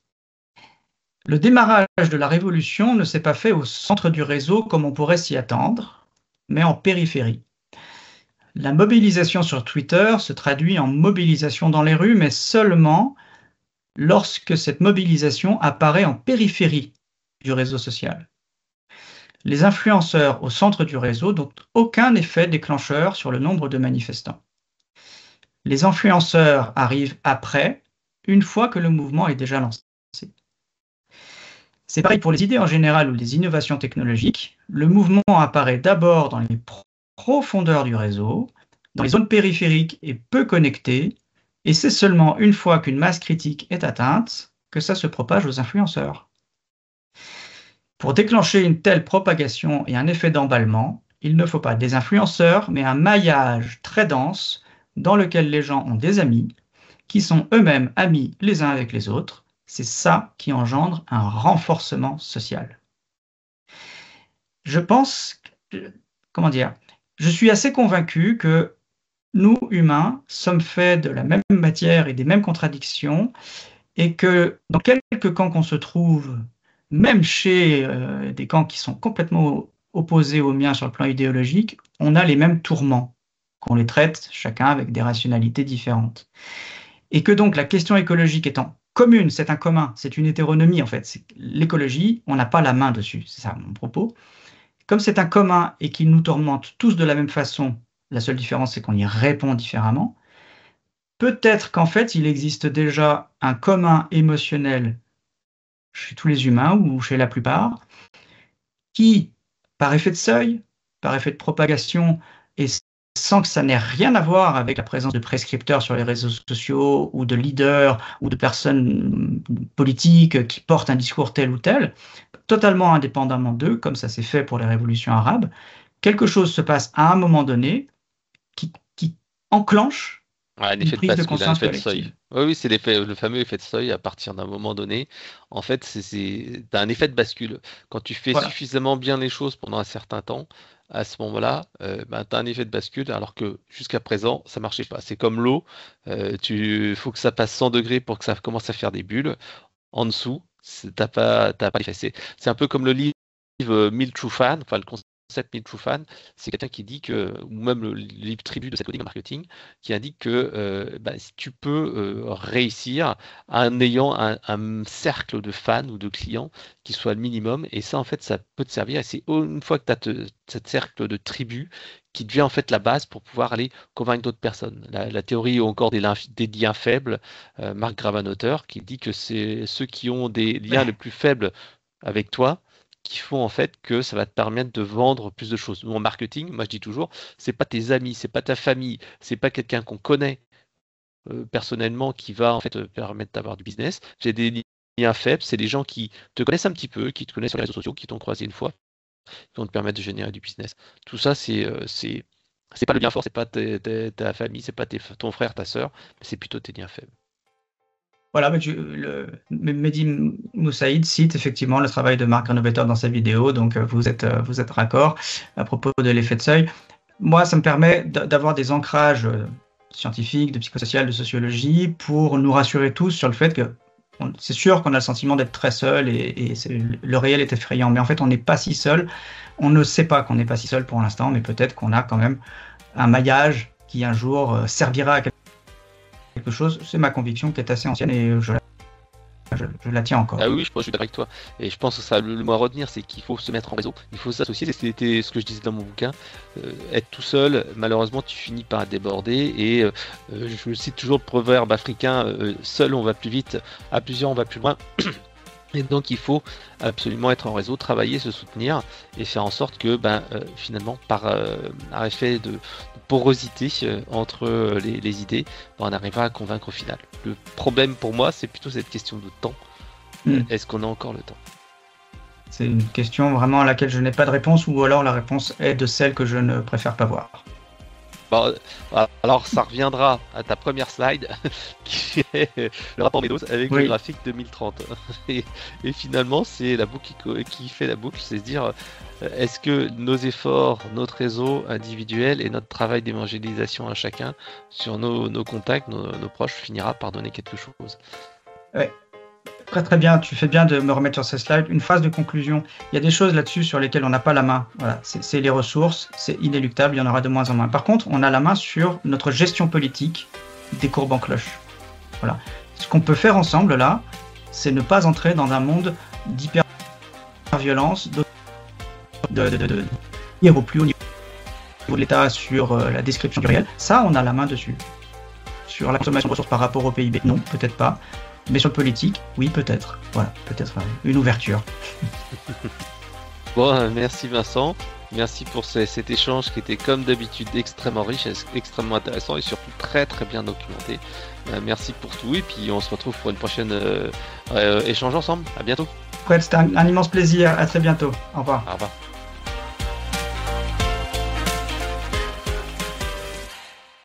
Le démarrage de la révolution ne s'est pas fait au centre du réseau comme on pourrait s'y attendre, mais en périphérie. La mobilisation sur Twitter se traduit en mobilisation dans les rues, mais seulement lorsque cette mobilisation apparaît en périphérie du réseau social. Les influenceurs au centre du réseau n'ont aucun effet déclencheur sur le nombre de manifestants. Les influenceurs arrivent après, une fois que le mouvement est déjà lancé. C'est pareil pour les idées en général ou les innovations technologiques. Le mouvement apparaît d'abord dans les profondeurs du réseau, dans les zones périphériques et peu connectées, et c'est seulement une fois qu'une masse critique est atteinte que ça se propage aux influenceurs. Pour déclencher une telle propagation et un effet d'emballement, il ne faut pas des influenceurs, mais un maillage très dense dans lequel les gens ont des amis, qui sont eux-mêmes amis les uns avec les autres. C'est ça qui engendre un renforcement social. Je pense, que- comment dire, je suis assez convaincu que nous, humains, sommes faits de la même matière et des mêmes contradictions, et que dans quelques camps qu'on se trouve, même chez euh, des camps qui sont complètement opposés aux miens sur le plan idéologique, on a les mêmes tourments, qu'on les traite chacun avec des rationalités différentes. Et que donc la question écologique étant commune, c'est un commun, c'est une hétéronomie en fait. C'est- L'écologie, on n'a pas la main dessus, c'est ça mon propos. Comme c'est un commun et qu'il nous tourmente tous de la même façon, la seule différence c'est qu'on y répond différemment. Peut-être qu'en fait il existe déjà un commun émotionnel chez tous les humains ou chez la plupart, qui, par effet de seuil, par effet de propagation, et sans que ça n'ait rien à voir avec la présence de prescripteurs sur les réseaux sociaux ou de leaders ou de personnes politiques qui portent un discours tel ou tel, totalement indépendamment d'eux, comme ça s'est fait pour les révolutions arabes, quelque chose se passe à un moment donné qui, qui enclenche Ouais, un une effet de prise de bascule, un conscience effet de seuil. collective. Oui, oui, c'est l'effet, le fameux effet de seuil à partir d'un moment donné. En fait, c'est, c'est, t'as un effet de bascule. Quand tu fais Voilà. suffisamment bien les choses pendant un certain temps, à ce moment-là, euh, ben, tu as un effet de bascule, alors que jusqu'à présent, ça marchait pas. C'est comme l'eau, euh, tu faut que ça passe cent degrés pour que ça commence à faire des bulles. En dessous, c'est- t'as pas, t'as pas l'effet. C'est, c'est un peu comme le livre euh, Mille True Fan, enfin le concept Mille True Fan, c'est quelqu'un qui dit que, ou même le livre Tribu de Seth Godin en marketing, qui indique que euh, bah, si tu peux euh, réussir en ayant un, un cercle de fans ou de clients qui soit le minimum, et ça en fait ça peut te servir, et c'est une fois que tu as cette cercle de tribu qui devient en fait la base pour pouvoir aller convaincre d'autres personnes. La, la théorie encore des, des liens faibles, euh, Marc Gravanotter, qui dit que c'est ceux qui ont des liens les plus faibles avec toi qui font en fait que ça va te permettre de vendre plus de choses. Nous, en marketing, moi je dis toujours, c'est pas tes amis, c'est pas ta famille, c'est pas quelqu'un qu'on connaît euh, personnellement qui va en fait te permettre d'avoir du business. C'est des liens faibles, c'est des gens qui te connaissent un petit peu, qui te connaissent sur les réseaux sociaux, qui t'ont croisé une fois, qui vont te permettre de générer du business. Tout ça, c'est euh, c'est c'est pas le lien fort, c'est pas tes- tes- ta famille, c'est pas tes- ton frère, ta sœur, mais c'est plutôt tes liens faibles. Voilà, mais tu, le, Mehdi Moussaïd cite effectivement le travail de Mark Granovetter dans sa vidéo, donc euh, vous êtes, euh, vous êtes raccord à propos de l'effet de seuil. Moi, ça me permet d'avoir des ancrages euh, scientifiques, de psychosocial, de sociologie, pour nous rassurer tous sur le fait que c'est sûr qu'on a le sentiment d'être très seul et, et le réel est effrayant, mais en fait, on n'est pas si seul. On ne sait pas qu'on n'est pas si seul pour l'instant, mais peut-être qu'on a quand même un maillage qui un jour euh, servira à quelque chose. C'est ma conviction qui est assez ancienne et je, je, je la tiens encore. Ah oui, je, je suis d'accord avec toi. Et je pense que ça, le, le mot à retenir, c'est qu'il faut se mettre en réseau, il faut s'associer. C'était ce que je disais dans mon bouquin. Euh, être tout seul, malheureusement, tu finis par déborder. Et euh, je cite toujours le proverbe africain euh, seul, on va plus vite, à plusieurs, on va plus loin. Et donc il faut absolument être en réseau, travailler, se soutenir et faire en sorte que ben, euh, finalement par euh, un effet de, de porosité euh, entre les, les idées, ben, on arrivera à convaincre au final. Le problème pour moi c'est plutôt cette question de temps. Mmh. Est-ce qu'on a encore le temps ? C'est une question vraiment à laquelle je n'ai pas de réponse ou alors la réponse est de celle que je ne préfère pas voir. Bon, alors ça reviendra à ta première slide qui est le rapport Meadows avec oui. le graphique deux mille trente et, et finalement c'est la boucle qui, qui fait la boucle, c'est se dire est-ce que nos efforts, notre réseau individuel et notre travail d'évangélisation à chacun sur nos, nos contacts, nos, nos proches finira par donner quelque chose. Ouais. Très très bien, tu fais bien de me remettre sur ces slides. Une phase de conclusion. Il y a des choses là-dessus sur lesquelles on n'a pas la main. Voilà, c'est les ressources, c'est inéluctable, il y en aura de moins en moins. Par contre, on a la main sur notre gestion politique des courbes en cloche. Voilà. Ce qu'on peut faire ensemble là, c'est ne pas entrer dans un monde d'hyper-violence, de, de, de, de, de ir au plus haut niveau de l'État sur euh, la description du réel. Ça, on a la main dessus. Sur la consommation de ressources par rapport au P I B, non, peut-être pas. Mais sur le politique, oui, peut-être. Voilà, peut-être une ouverture. Bon, merci Vincent. Merci pour ce, cet échange qui était comme d'habitude extrêmement riche, extrêmement intéressant et surtout très très bien documenté. Euh, merci pour tout et puis on se retrouve pour une prochaine euh, euh, échange ensemble. À bientôt. Fred, c'était un, un immense plaisir. À très bientôt. Au revoir. Au revoir.